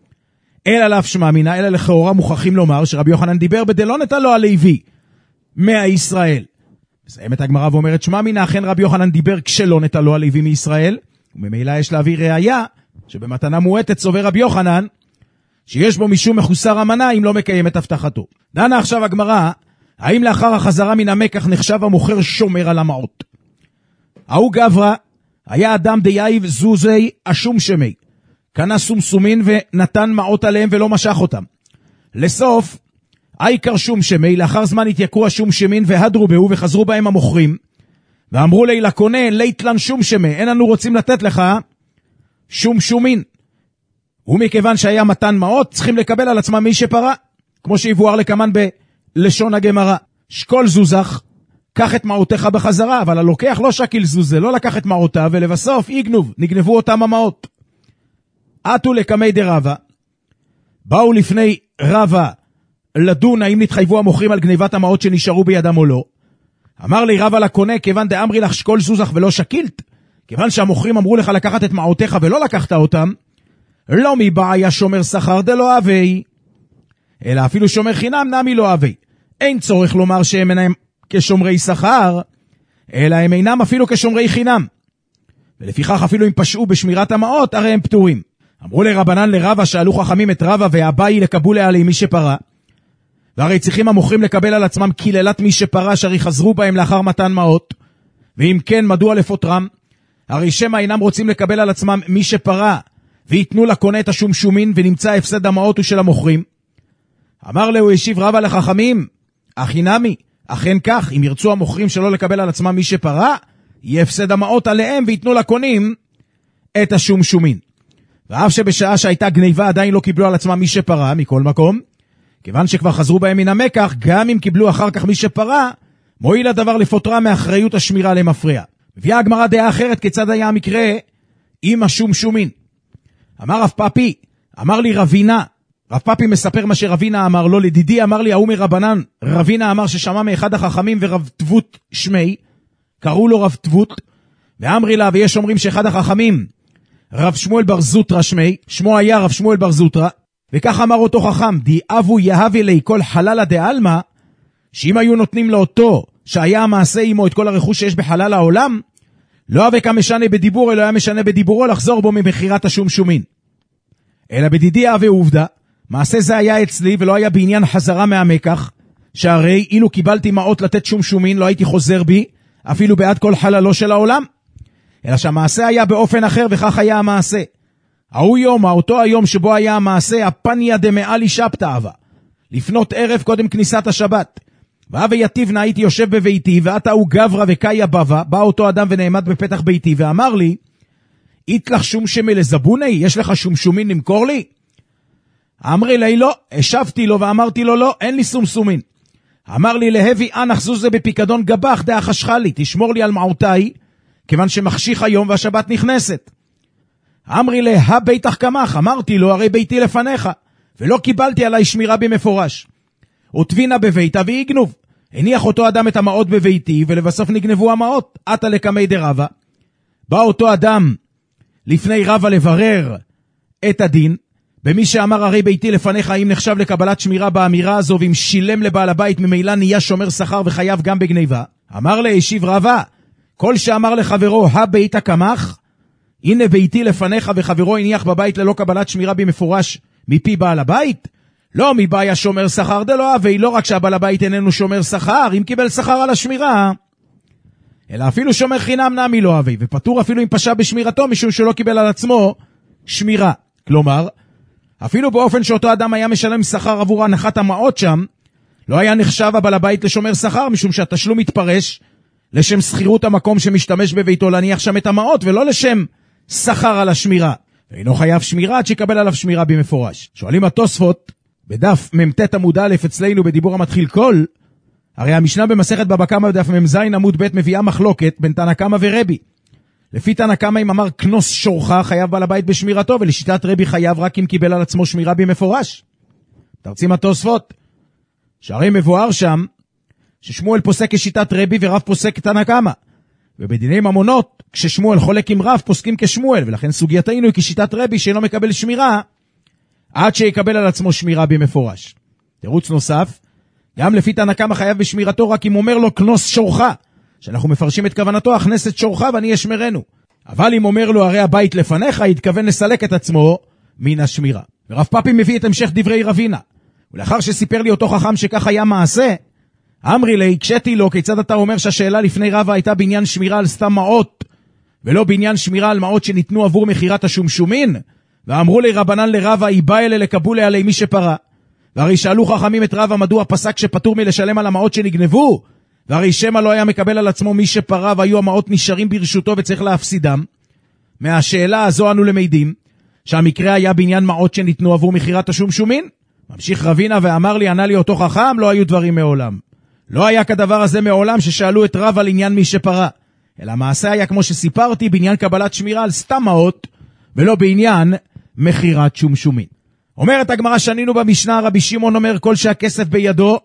אלא לאף שמע מינה, אלא לכאורה מוכרחים לומר שרבי יוחנן דיבר בדלא נטלו הלוי מהישראל. מסיימת הגמרא ואומרת שמע מינה, אכן רבי יוחנן דיבר כשלא נטלו הלוי מישראל, וממילא יש להביא ראיה שבמתנה מועטת סובר רבי יוחנן שיש בו משום מחוסר המנה אם לא מקיים את הבטחתו. דנה עכשיו הגמרא, האם לאחר החזרה מן המקח נחשב המוכר שומר על המעות? ההוא גברא היה אדם דייב זוזי אשום שמי, קנה סומסומין ונתן מעות עליהם ולא משך אותם. לסוף, העיקר שום שמי, לאחר זמן התייקרו השום שמין והדרו בהו וחזרו בהם המוכרים, ואמרו לי לקונה, ליתלן שום שמי, אין לנו רוצים לתת לך שום שומין. ומכיוון שהיה מתן מעות, צריכים לקבל על עצמם מי שפרה, כמו שיבואר לקמן בלשון הגמרא. שקול זוזח, קח את מעותיך בחזרה, אבל הלוקח לא שקיל זוזה, לא לקח את מעותיו, ולבסוף יגנוב, נגנבו אותם המעות. עטו לקמי דרבה, באו לפני רבה לדון האם נתחייבו המוכרים על גניבת המעות שנשארו בידם או לא. אמר לי רבה לקונה, כיוון דאמרי לך שקול זוזח ולא שקילת, כיוון שהמוכרים אמרו לך לקחת את מעותיך ולא לקחת אותם, לא מבעיה שומר שכר דלא אבי, אלא אפילו שומר חינם נמי לא אבי. אין צורך לומר שהם אינם כשומרי שכר, אלא הם אינם אפילו כשומרי חינם. ולפיכך אפילו אם פשעו בשמירת המעות, הרי הם פטורים. אמרו לרבנן לרבה, שאלו חכמים את רבה והבאי לקבולה עלי מי שפרה, והרי צריכים המוכרים לקבל על עצמם כללת מי שפרה, שהרי חזרו בהם לאחר מתן מעות, ואם כן מדוע לפוטרם? הרי שמה אינם רוצים לקבל על עצמם מי שפרה, ויתנו לקונה את השום שומין, ונמצא הפסד המעות הוא של המוכרים. אמר לו, השיב רבה לחכמים, אחי נמי, אכן כך, אם ירצו המוכרים שלא לקבל על עצמם מי שפרה, יהיה הפסד המעות עליהם, ויתנו לקונים את השום שומין. ואף שבשעה שהייתה גניבה עדיין לא קיבלו על עצמם מי שפרה, מכל מקום, כיוון שכבר חזרו בהם מן המקח, גם אם קיבלו אחר כך מי שפרה, מועיל הדבר לפוטרה מאחריות השמירה למפריע. מביאה הגמרא דעה אחרת כיצד היה המקרה עם השום שומין. אמר רב פאפי, אמר לי רבינה, רב פאפי מספר מה שרבינה אמר לו, לדידי אמר לי ההוא מרבנן, רבינה אמר ששמע מאחד החכמים ורב תבות שמי, קראו לו רב תבות, ואמרי לה, ויש אומרים שאחד החכמים, רב שמואל בר זוטרה שמי, שמו היה רב שמואל בר זוטרה, וכך אמר אותו חכם, די אבו יהב אלי כל חללה דעלמה, שאם היו נותנים לאותו, שהיה המעשה עמו את כל הרכוש שיש בחלל העולם, לא אבקה משנה בדיבור, אלא היה משנה בדיבורו לחזור בו ממחירת השום שומין. אלא בדידי אהבה עובדה, מעשה זה היה אצלי ולא היה בעניין חזרה מהמקח, שהרי אילו קיבלתי מעות לתת שום שומין, לא הייתי חוזר בי, אפילו בעד כל חללו של העולם. אלא שהמעשה היה באופן אחר, וכך היה המעשה. ההוא יום, אותו היום שבו היה המעשה, הפניה דמעלי שבתא אבה. לפנות ערב קודם כניסת השבת. ואהבה יתיבנה הייתי יושב בביתי, ועתה הוא גברא וקאיה בבה, בא אותו אדם ונעמד בפתח ביתי, ואמר לי, איתלך שום שמי לזבוני, יש לך שום שומין למכור לי? אמרי לי לא, השבתי לו ואמרתי לו לא, אין לי שום סומין. אמר לי להביא אנח זוזה בפיקדון גבח דעה חשכה לי, תשמור לי על מעותיי, כיוון שמחשיך היום והשבת נכנסת. אמרי לה ביתך כמך, אמרתי לו הרי ביתי לפניך, ולא קיבלתי עליי שמירה במפורש. ותבינה בביתה ויגנוב, הניח אותו אדם את המעות בביתי, ולבסוף נגנבו המעות, עתה לקמי דרבה. בא אותו אדם לפני רבה לברר את הדין, במי שאמר הרי ביתי לפניך, אם נחשב לקבלת שמירה באמירה הזו, ואם שילם לבעל הבית ממילא נהיה שומר שכר וחייב גם בגניבה. אמר להשיב רבא, כל שאמר לחברו הבית הקמח, הנה ביתי לפניך, וחברו הניח בבית ללא קבלת שמירה במפורש מפי בעל הבית, לא מבעיה שומר שכר דלא הווי, לא רק שהבעל הבית איננו שומר שכר, אם קיבל שכר על השמירה, אלא אפילו שומר חינם נמי לא הווי, ופטור אפילו אם פשע בשמירתו, משום שלא קיבל על עצמו שמירה. כלומר, אפילו באופן שאותו אדם היה משלם שכר עבור הנחת המעות שם, לא היה נחשב הבעל הבית לשומר שכר, משום שהתשלום מתפרש לשם שכירות המקום שמשתמש בביתו להניח שם את המעות, ולא לשם שכר על השמירה. ואינו חייב שמירה עד שיקבל עליו שמירה במפורש. שואלים התוספות, בדף ממתת עמוד א' אצלנו בדיבור המתחיל כל, הרי המשנה במסכת בבא קמא בדף מ"ז עמוד ב' מביאה מחלוקת בין תנא קמא ורבי. לפי תנא קמא אם אמר כנוס שורך חייב בעל הבית בשמירתו, ולשיטת רבי חייב רק אם קיבל על עצמו שמירה במפורש. תרצים התוספות, שהרי מבואר שם ששמואל פוסק כשיטת רבי ורב פוסק תנא קמא, ובדיני ממונות כששמואל חולק עם רב פוסקים כשמואל, ולכן סוגייתנו היא כשיטת רבי שאינו מקבל שמירה עד שיקבל על עצמו שמירה במפורש. תירוץ נוסף, גם לפי תנא קמא חייב בשמירתו רק אם אומר לו כנוס שורך, שאנחנו מפרשים את כוונתו הכנס את שורך ואני אשמרנו. אבל אם אומר לו הרי הבית לפניך, יתכוון לסלק את עצמו מן השמירה. ורב פאפי מביא את המשך דברי רבינה, ולאחר שסיפר לי אותו חכם שכך היה מעשה, אמרי לי, הקשתי לו, כיצד אתה אומר שהשאלה לפני רבא הייתה בעניין שמירה על סתם מעות, ולא בעניין שמירה על מעות שניתנו עבור מחירת השומשומין? ואמרו לי רבנן לרבא, היא באה אלה לקבולי עלי מי שפרה. והרי שאלו חכמים את רבא מדוע פסק שפטור מלשלם על המעות שנגנבו, והרי שמה לא היה מקבל על עצמו מי שפרה, והיו המעות נשארים ברשותו וצריך להפסידם. מהשאלה הזו אנו למדים שהמקרה היה בעניין מעות שניתנו עבור מחירת השומשומין. ממשיך רבינה ואמר לי, ענה לי אותו חכם, לא היו דברים מעולם. לא היה כדבר הזה מעולם ששאלו את רב על עניין מי שפרה, אלא מעשה היה כמו שסיפרתי בעניין קבלת שמירה על סתם מעות, ולא בעניין מחירת שומשומין. אומרת הגמרא, שנינו במשנה, רבי שמעון אומר כל שהכסף בידו,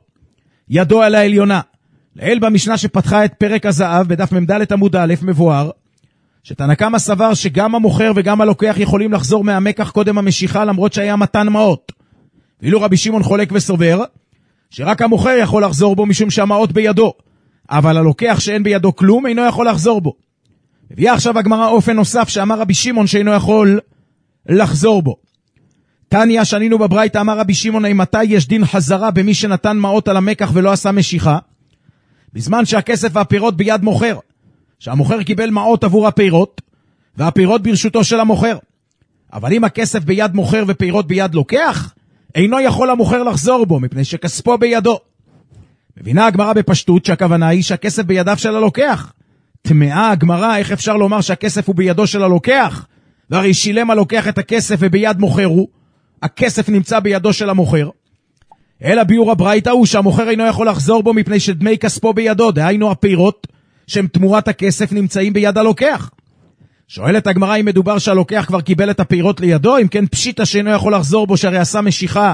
ידו על העליונה. לאל במשנה שפתחה את פרק הזהב בדף ממדלת עמוד א' מבואר שתנא קמא סבר שגם המוכר וגם הלוקח יכולים לחזור מהמקח קודם המשיכה למרות שהיה מתן מעות, ואילו רבי שמעון חולק וסובר שרק המוכר יכול לחזור בו משום שהמעות בידו, אבל הלוקח שאין בידו כלום אינו יכול לחזור בו. מביאה עכשיו הגמרא אופן נוסף שאמר רבי שמעון שאינו יכול לחזור בו. תניא שנינו בברייתא, אמר רבי שמעון, מתי יש דין חזרה במי שנתן מעות על המקח ולא עשה משיכה? בזמן שהכסף והפירות ביד מוכר, שהמוכר קיבל מעות עבור הפירות והפירות ברשותו של המוכר. אבל אם הכסף ביד מוכר ופירות ביד לוקח, אינו יכול המוכר לחזור בו מפני שכספו בידו. מבינה הגמרא בפשטות שהכוונה היא שהכסף בידיו של הלוקח. תמאה הגמרא, איך אפשר לומר שהכסף הוא בידו של הלוקח? והרי שילם הלוקח את הכסף וביד מוכר הוא, הכסף נמצא בידו של המוכר. אלא ביור הברייתא הוא שהמוכר אינו יכול לחזור בו מפני שדמי כספו בידו, דהיינו הפירות שהם תמורת הכסף נמצאים ביד הלוקח. שואלת הגמרא אם מדובר שהלוקח כבר קיבל את הפירות לידו, אם כן פשיטה שאינו יכול לחזור בו שהרי עשה משיכה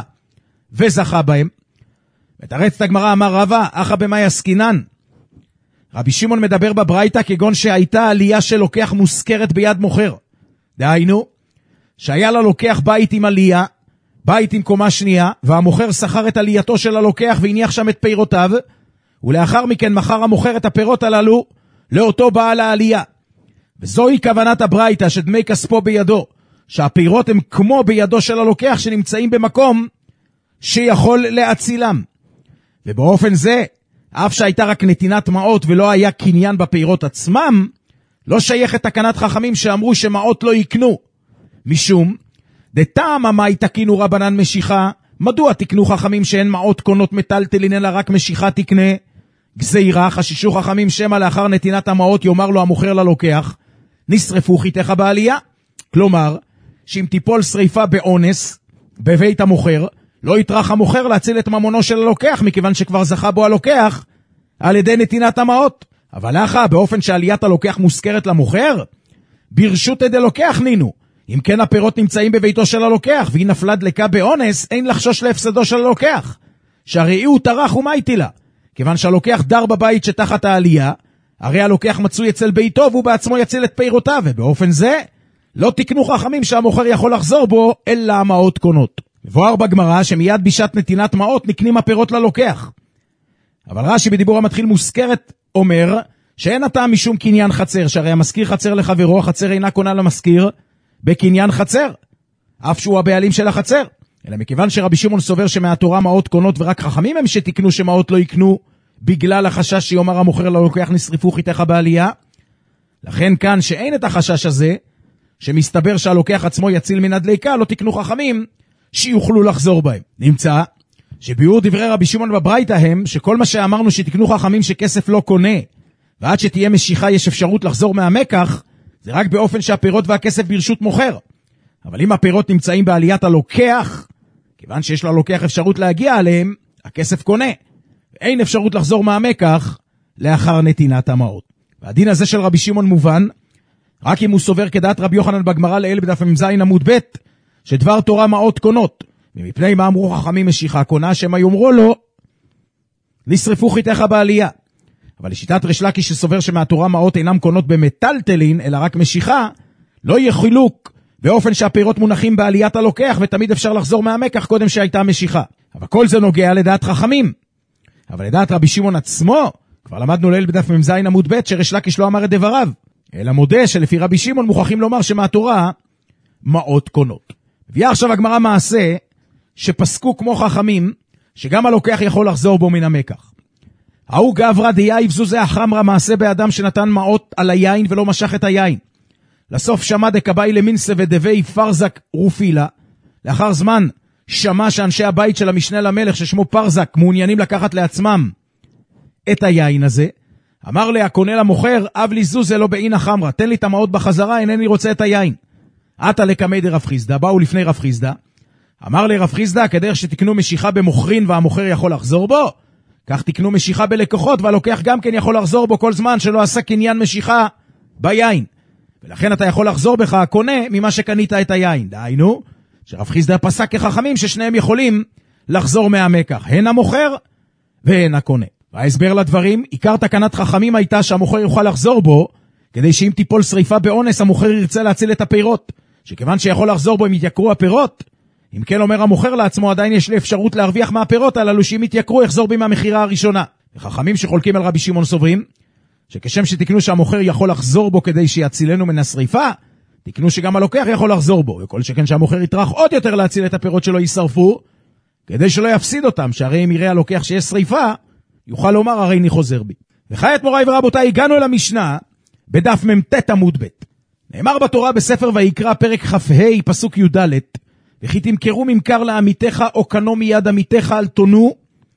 וזכה בהם. ותרצת הגמרא, אמר רבא, אחא במאי עסקינן. רבי שמעון מדבר בברייתא כגון שהייתה עלייה של לוקח מוזכרת ביד מוכר. דהיינו, שהיה ללוקח בית עם עלייה, בית עם קומה שנייה, והמוכר שכר את עלייתו של הלוקח והניח שם את פירותיו, ולאחר מכן מחר המוכר את הפירות הללו לאותו בעל העלייה. וזוהי כוונת הברייתא שדמי כספו בידו, שהפירות הם כמו בידו של הלוקח שנמצאים במקום שיכול להצילם. ובאופן זה, אף שהייתה רק נתינת מעות ולא היה קניין בפירות עצמם, לא שייכת תקנת חכמים שאמרו שמעות לא יקנו. משום, דטעמא מאי תקינו רבנן משיכה, מדוע תקנו חכמים שאין מעות קונות מטלטלין אלא רק משיכה תקנה? גזירה, חששו חכמים שמא לאחר נתינת המעות יאמר לו המוכר ללוקח, נשרפו חיתך בעלייה. כלומר, שאם תיפול שריפה באונס בבית המוכר, לא יטרח המוכר להציל את ממונו של הלוקח, מכיוון שכבר זכה בו הלוקח על ידי נתינת המעות. אבל אחא, באופן שעליית הלוקח מוזכרת למוכר, ברשות דלוקח נינו. אם כן הפירות נמצאים בביתו של הלוקח, והיא נפלה דלקה באונס, אין לחשוש להפסדו של הלוקח. שהרי הוא טרח ומייתי לה. כיוון שהלוקח דר בבית שתחת העלייה, הרי הלוקח מצוי אצל ביתו, והוא בעצמו יציל את פירותיו, ובאופן זה, לא תקנו חכמים שהמוכר יכול לחזור בו, אלא המעות קונות. מבואר בגמרא שמיד בשעת נתינת מעות נקנים הפירות ללוקח. אבל רש"י בדיבור המתחיל מוזכרת אומר שאין הטעם משום קניין חצר, שהרי המזכיר חצר לחברו, החצר אינה קונה למזכיר בקניין חצר, אף שהוא הבעלים של החצר. אלא מכיוון שרבי שמעון סובר שמהתורה מעות קונות ורק חכמים הם שתקנו שמעות לא יקנו, בגלל החשש שיאמר המוכר ללוקח נשרפו חיתך בעלייה. לכן כאן שאין את החשש הזה, שמסתבר שהלוקח עצמו יציל מן הדליקה, לא תקנו חכמים שיוכלו לחזור בהם. נמצא שביאור דברי רבי שמעון בברייתא הם שכל מה שאמרנו שתקנו חכמים שכסף לא קונה, ועד שתהיה משיכה יש אפשרות לחזור מהמקח, זה רק באופן שהפירות והכסף ברשות מוכר. אבל אם הפירות נמצאים בעליית הלוקח, כיוון שיש ללוקח אפשרות להגיע עליהם, הכסף קונה. אין אפשרות לחזור מהמקח לאחר נתינת המעות. והדין הזה של רבי שמעון מובן, רק אם הוא סובר כדעת רבי יוחנן בגמרא לעיל בדף מ"ז עמוד ב', שדבר תורה מעות קונות, ומפני מה אמרו חכמים משיכה קונה, שמה יאמרו לו, נשרפו חיתך בעלייה. אבל לשיטת ריש לקיש שסובר שמהתורה מעות אינם קונות במטלטלין, אלא רק משיכה, לא יהיה חילוק באופן שהפירות מונחים בעליית הלוקח, ותמיד אפשר לחזור מהמקח קודם שהייתה משיכה. אבל כל זה נוגע לדעת חכמים. אבל לדעת רבי שמעון עצמו, כבר למדנו לעיל בדף מ"ז עמוד ב' שריש לקיש לא אמר את דבריו, אלא מודה שלפי רבי שמעון מוכרחים לומר שמהתורה מעות קונות. הביאה עכשיו הגמרא מעשה שפסקו כמו חכמים, שגם הלוקח יכול לחזור בו מן המקח. ההוא גברא דייב זוזה החמרה מעשה באדם שנתן מעות על היין ולא משך את היין. לסוף שמע דקבאי למינסה ודווי פרזק רופילה. לאחר זמן שמע שאנשי הבית של המשנה למלך ששמו פרזק מעוניינים לקחת לעצמם את היין הזה. אמר לי הקונה למוכר, אב לי זוזה לא בעין החמרה, תן לי את המעות בחזרה, אינני רוצה את היין. עתה לקמי דרב חיסדא, באו לפני רב חיסדא. אמר לי רב חיסדא, כדרך שתקנו משיכה במוכרין והמוכר יכול לחזור בו, כך תקנו משיכה בלקוחות והלוקח גם כן יכול לחזור בו כל זמן שלא עשה קניין משיכה ביין. ולכן אתה יכול לחזור בך הקונה ממה שקנית את היין. דהיינו, שרב חיסדא פסק כחכמים ששניהם יכולים לחזור מהמקח, הן המוכר והן הקונה. וההסבר לדברים, עיקר תקנת חכמים הייתה שהמוכר יוכל לחזור בו, כדי שאם תיפול שריפה באונס, המוכר ירצה להציל את הפירות, שכיוון שיכול לחזור בו אם יתייקרו הפירות, אם כן אומר המוכר לעצמו, עדיין יש לי אפשרות להרוויח מהפירות הללו, שאם יתייקרו יחזור בי מהמחירה הראשונה. וחכמים שחולקים על רבי שמעון סוברים, שכשם שתקנו שהמוכר יכול לחזור בו כדי שיצילנו מן השריפה, תקנו שגם הלוקח יכול לחזור בו, וכל שכן שהמוכר יטרח עוד יותר להציל את הפירות שלו יישרפו, כדי שלא יפסיד אותם, שהרי אם יראה הלוקח שיש שריפה, יוכל לומר הרי אני חוזר בי. וכעת מוריי ורבותיי, הגענו אל המשנה בדף מ"ט עמוד ב'. נאמר בתורה בספר ויקרא פרק כ"ה פסוק י"ד, וכי תמכרו ממכר לעמיתך או קנו מיד עמיתך אל תונו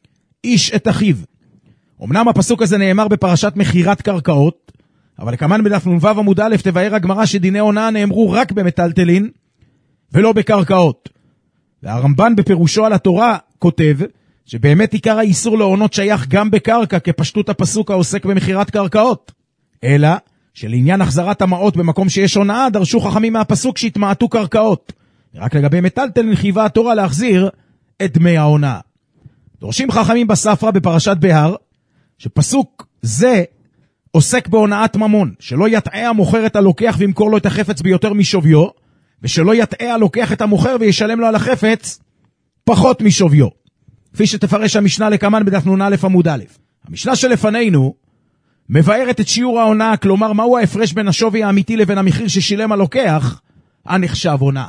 איש את אחיו. אמנם הפסוק הזה נאמר בפרשת מכירת קרקעות, אבל כמן בדף נ"ו עמוד א' תבאר הגמרא שדיני הונאה נאמרו רק במטלטלין ולא בקרקעות. והרמב"ן בפירושו על התורה כותב שבאמת עיקר האיסור להונות שייך גם בקרקע כפשטות הפסוק העוסק במכירת קרקעות, אלא שלעניין החזרת המעות במקום שיש הונאה דרשו חכמים מהפסוק שהתמעטו קרקעות, רק לגבי מטלטלין חייבה התורה להחזיר את דמי ההונאה. דורשים חכמים בספרא בפרשת בהר שפסוק זה עוסק בהונאת ממון, שלא יטעה המוכר את הלוקח וימכור לו את החפץ ביותר משוויו, ושלא יטעה הלוקח את המוכר וישלם לו על החפץ פחות משוויו, כפי שתפרש המשנה לקמן בדף נ"א עמוד א'. המשנה שלפנינו מבארת את שיעור ההונאה, כלומר מהו ההפרש בין השווי האמיתי לבין המחיר ששילם הלוקח הנחשב הונאה.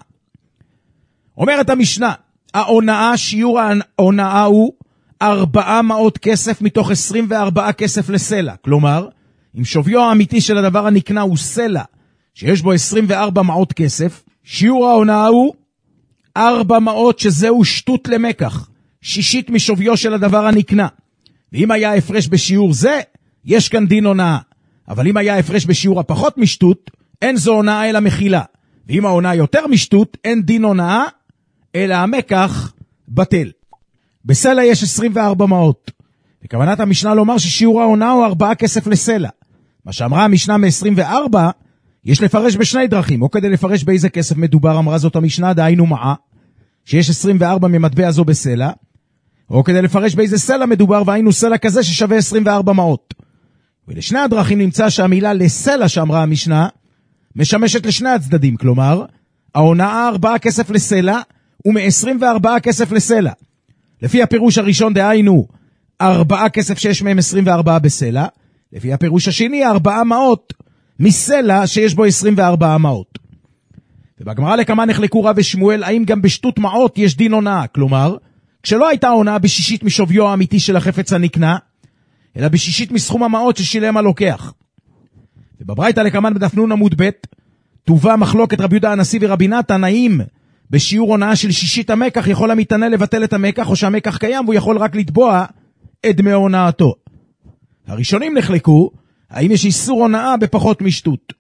אומרת המשנה, ההונאה, שיעור ההונאה הוא 4 מעות כסף מתוך 24 כסף לסלע. כלומר, אם שוויו האמיתי של הדבר הנקנה הוא סלע שיש בו 24 מעות כסף, שיעור ההונאה הוא 4 מעות שזהו שטות למקח, 1/6 משוויו של הדבר הנקנה. ואם היה הפרש בשיעור זה, יש כאן דין הונאה. אבל אם היה הפרש בשיעור הפחות משטות, אין זו הונאה אלא מחילה. ואם ההונאה יותר משטות, אין דין הונאה, אלא המקח בטל. בסלע יש 24 מעות. וכוונת המשנה לומר ששיעור ההונאה הוא 4 כסף לסלע. מה שאמרה המשנה מ-24, יש לפרש בשני דרכים. או כדי לפרש באיזה כסף מדובר, אמרה זאת המשנה, דהיינו מעה, שיש 24 ממטבע זו בסלע, או כדי לפרש באיזה סלע מדובר, והיינו סלע כזה ששווה 24 מעות. ולשני הדרכים נמצא שהמילה לסלע שאמרה המשנה, משמשת לשני הצדדים, כלומר, ההונאה 4 כסף לסלע, ומ-24 כסף לסלע. לפי הפירוש הראשון דהיינו, 4 כסף שיש מהם 24 בסלע, לפי הפירוש השני 4 מעות מסלע שיש בו 24 מעות. ובגמרא לכמה נחלקו רב ושמואל, האם גם בשטות מעות יש דין הונאה, כלומר, כשלא הייתה הונאה בשישית משוויו האמיתי של החפץ הנקנה, אלא בשישית מסכום המעות ששילם הלוקח. ובברייתא לכמן בדף נ' עמוד ב' תובא מחלוקת רבי יהודה הנשיא ורבי נתן, האם בשיעור הונאה של שישית המקח יכול המתנה לבטל את המקח, או שהמקח קיים והוא יכול רק לתבוע את דמי הונאתו. הראשונים נחלקו, האם יש איסור הונאה בפחות משטות.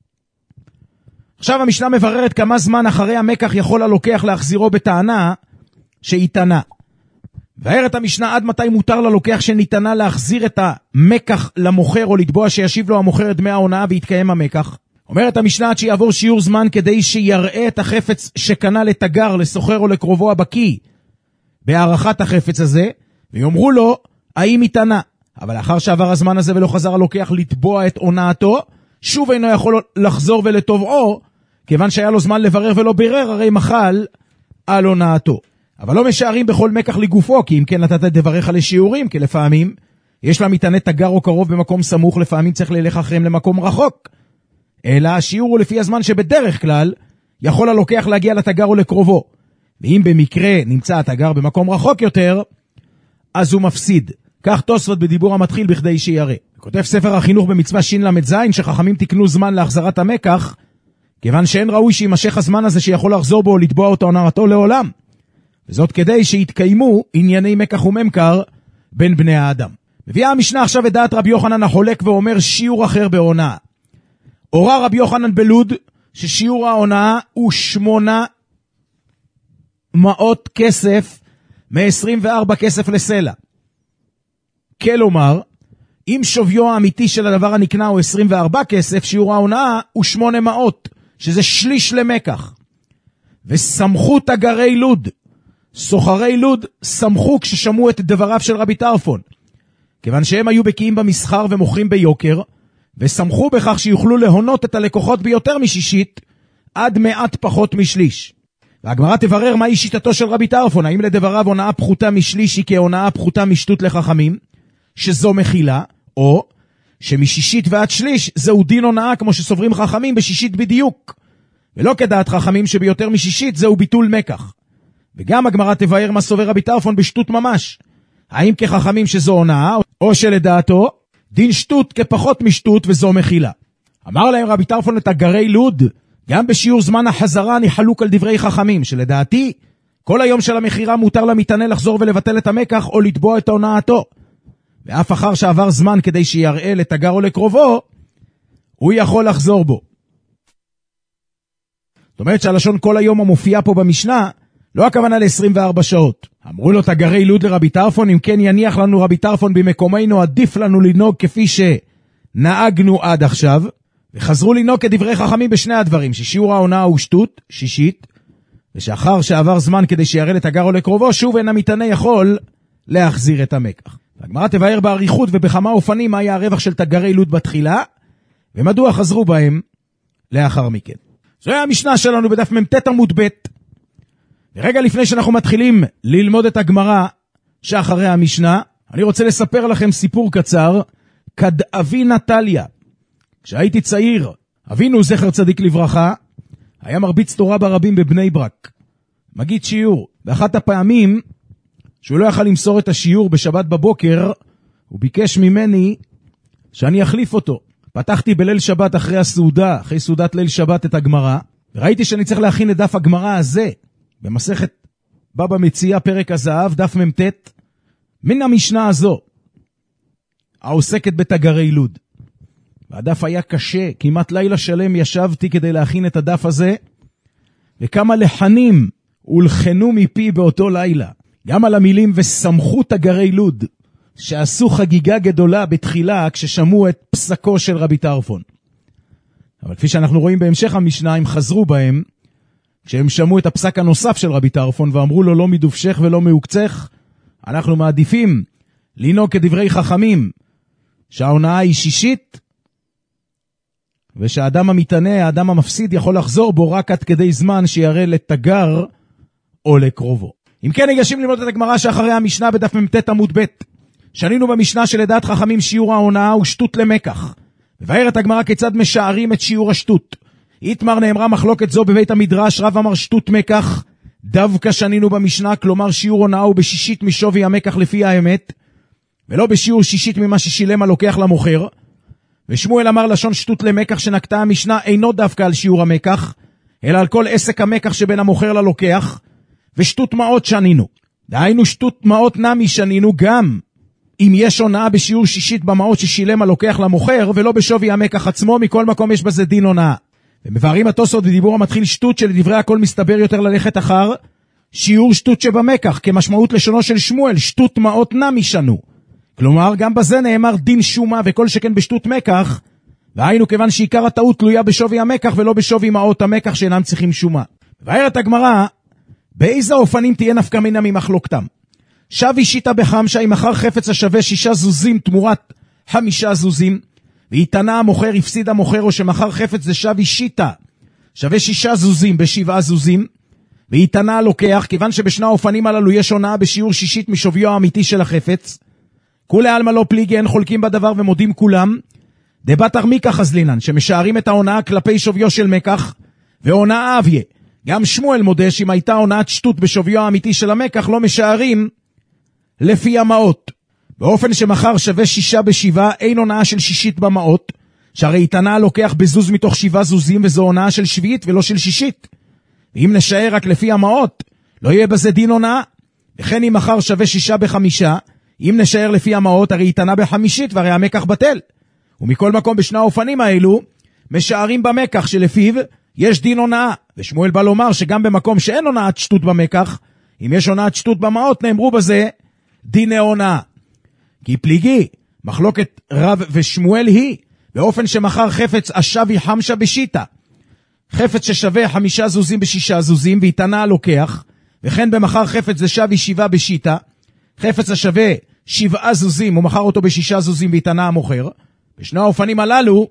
עכשיו המשנה מבררת כמה זמן אחרי המקח יכול הלוקח להחזירו בטענה שהתענה. והערת המשנה עד מתי מותר ללוקח שניתנה להחזיר את המקח למוכר או לתבוע שישיב לו המוכר את דמי ההונאה והתקיים המקח. אומרת המשנה עד שיעבור שיעור זמן כדי שיראה את החפץ שקנה לתגר, לסוחר או לקרובו הבקי בהערכת החפץ הזה, ויאמרו לו האם התענה. אבל לאחר שעבר הזמן הזה ולא חזר הלוקח לתבוע את הונאתו, שוב אינו יכול לחזור ולתובעו, כיוון שהיה לו זמן לברר ולא בירר, הרי מחל על הונאתו. אבל לא משערים בכל מקח לגופו, כי אם כן נתת את דבריך לשיעורים, כי לפעמים יש לה מתענה תגר או קרוב במקום סמוך, לפעמים צריך ללך אחריהם למקום רחוק. אלא השיעור הוא לפי הזמן שבדרך כלל יכול הלוקח להגיע לתגר או לקרובו. ואם במקרה נמצא התגר במקום רחוק יותר, אז הוא מפסיד. כך תוספות בדיבור המתחיל בכדי שיראה. כותב ספר החינוך במצווה של"ז שחכמים תקנו זמן להחזרת המקח, כיוון שאין ראוי שימשך הזמן הזה שיכול לחזור בו או לתבוע אותו הונאתו לעולם. וזאת כדי שיתקיימו ענייני מקח וממכר בין בני האדם. מביאה המשנה עכשיו את דעת רבי יוחנן החולק ואומר שיעור אחר בהונאה. הורה רבי יוחנן בלוד ששיעור ההונאה הוא 800 כסף מ-24 כסף לסלע. כלומר, אם שוויו האמיתי של הדבר הנקנה הוא 24 כסף, שיעור ההונאה הוא 800, שזה שליש למקח. וסמכו תגרי לוד, סוחרי לוד סמכו כששמעו את דבריו של רבי טרפון, כיוון שהם היו בקיאים במסחר ומוכרים ביוקר, וסמכו בכך שיוכלו להונות את הלקוחות ביותר משישית, עד מעט פחות משליש. והגמרא תברר מהי שיטתו של רבי טרפון, האם לדבריו הונאה פחותה משליש היא כהונאה פחותה משטות לחכמים, שזו מחילה, או שמשישית ועד שליש זהו דין הונאה כמו שסוברים חכמים בשישית בדיוק, ולא כדעת חכמים שביותר משישית זהו ביטול מקח. וגם הגמרא תבאר מה סובר רבי טרפון בשטות ממש, האם כחכמים שזו הונאה, או שלדעתו דין שטות כפחות משטות וזו מחילה. אמר להם רבי טרפון לתגרי לוד, גם בשיעור זמן החזרה אני חלוק על דברי חכמים, שלדעתי כל היום של המחירה מותר למתענה לחזור ולבטל את המקח או לתבוע את הונאתו, ואף אחר שעבר זמן כדי שיראה לתגר או לקרובו, הוא יכול לחזור בו. זאת אומרת שהלשון כל היום המופיע פה במשנה, לא הכוונה ל-24 שעות. אמרו לו תגרי לוד לרבי טרפון, אם כן יניח לנו רבי טרפון במקומנו, עדיף לנו לנהוג כפי שנהגנו עד עכשיו, וחזרו לנהוג כדברי חכמים בשני הדברים, ששיעור ההונאה הוא שטות, שישית, ושאחר שעבר זמן כדי שיראה לתגר או לקרובו, שוב אין המתענה יכול להחזיר את המקח. הגמרא תבאר באריכות ובכמה אופנים מה היה הרווח של תגרי לוד בתחילה, ומדוע חזרו בהם לאחר מכן. זוהי המשנה שלנו בדף מ"ט עמוד ב'. ורגע לפני שאנחנו מתחילים ללמוד את הגמרא שאחרי המשנה, אני רוצה לספר לכם סיפור קצר, כדאבי נטליה. כשהייתי צעיר, אבינו זכר צדיק לברכה, היה מרביץ תורה ברבים בבני ברק, מגיד שיעור. באחת הפעמים שהוא לא יכל למסור את השיעור בשבת בבוקר, הוא ביקש ממני שאני אחליף אותו. פתחתי בליל שבת אחרי הסעודה, אחרי סעודת ליל שבת את הגמרא, וראיתי שאני צריך להכין את דף הגמרא הזה, במסכת בבא מציעא פרק הזהב, דף מ"ט, מן המשנה הזו, העוסקת בתגרי לוד. והדף היה קשה, כמעט לילה שלם ישבתי כדי להכין את הדף הזה, וכמה לחנים הולחנו מפי באותו לילה, גם על המילים וסמכו תגרי לוד, שעשו חגיגה גדולה בתחילה כששמעו את פסקו של רבי טרפון. אבל כפי שאנחנו רואים בהמשך המשנה, הם חזרו בהם, כשהם שמעו את הפסק הנוסף של רבי טרפון, ואמרו לו לא מדובשך ולא מעוקצך, אנחנו מעדיפים לנהוג כדברי חכמים, שההונאה היא שישית, ושהאדם המתענה, האדם המפסיד, יכול לחזור בו רק עד כדי זמן שיראה לתגר או לקרובו. אם כן, ניגשים ללמוד את הגמרא שאחרי המשנה בדף מ"ט עמוד ב'. שנינו במשנה שלדעת חכמים שיעור ההונאה הוא שטות למקח. מבארת הגמרא כיצד משערים את שיעור השטות. איתמר נאמרה מחלוקת זו בבית המדרש, רב אמר שטות מקח. דווקא שנינו במשנה, כלומר שיעור הונאה הוא בשישית משווי המקח לפי האמת, ולא בשיעור שישית ממה ששילם הלוקח למוכר. ושמואל אמר לשון שטות למקח שנקטה המשנה אינו דווקא על שיעור המקח, אלא על כל עסק המקח שבין המוכר ללוקח. ושטות מעות שנינו. דהיינו שטות מעות נמי שנינו גם אם יש הונאה בשיעור שישית במעות ששילם הלוקח למוכר, ולא בשווי המקח עצמו, מכל מקום יש בזה דין הונאה. ומבארים התוספות בדיבור המתחיל שטות שלדברי הכל מסתבר יותר ללכת אחר שיעור שטות שבמקח, כמשמעות לשונו של שמואל, שטות מעות נמי שנו. כלומר, גם בזה נאמר דין שומה וכל שכן בשטות מקח, והיינו כיוון שעיקר הטעות תלויה בשווי המקח ולא בשווי מעות המקח שאינם צריכים שומה. מבארת הגמרא, באיזה אופנים תהיה נפקא מינה ממחלוקתם? שבי שיטה בחמשה, אם מחר חפץ השווה 6 זוזים תמורת 5 זוזים, והתנה המוכר, הפסיד המוכר, או שמחר חפץ זה שבי שיטה, שווה 6 זוזים ב7 זוזים, והתנה הלוקח, כיוון שבשני האופנים הללו יש הונאה בשיעור שישית משוויו האמיתי של החפץ, כולי עלמא לא פליגי, אין חולקים בדבר ומודים כולם, דבטר מקח אזלינן, שמשערים את ההונאה כלפי שוויו של מקח, והונאה אביה. גם שמואל מודה שאם הייתה הונאת שטות בשוויו האמיתי של המקח, לא משערים לפי המעות. באופן שמחר שווה 6 ב7, אין הונאה של שישית במעות, שהרי התנה לוקח בזוז מתוך 7 זוזים, וזו הונאה של שביעית ולא של שישית. ואם נשאר רק לפי המעות, לא יהיה בזה דין הונאה. וכן אם מחר שווה 6 ב5, אם נשאר לפי המעות, הרי התנה בחמישית, והרי המקח בטל. ומכל מקום בשני האופנים האלו, משערים במקח שלפיו יש דין הונאה. ושמואל בא לומר שגם במקום שאין הונאת שטות במקח, אם יש הונאת שטות במעות, נאמרו בזה דיני הונאה. כי פליגי, מחלוקת רב ושמואל היא, באופן שמחר חפץ השבי חמשה בשיטה, חפץ ששווה 5 זוזים ב6 זוזים, והתנה הלוקח, וכן במחר חפץ זה שבי 7 בשיטה, חפץ השווה 7 זוזים, הוא מחר אותו ב6 זוזים והתנה המוכר. בשני האופנים הללו,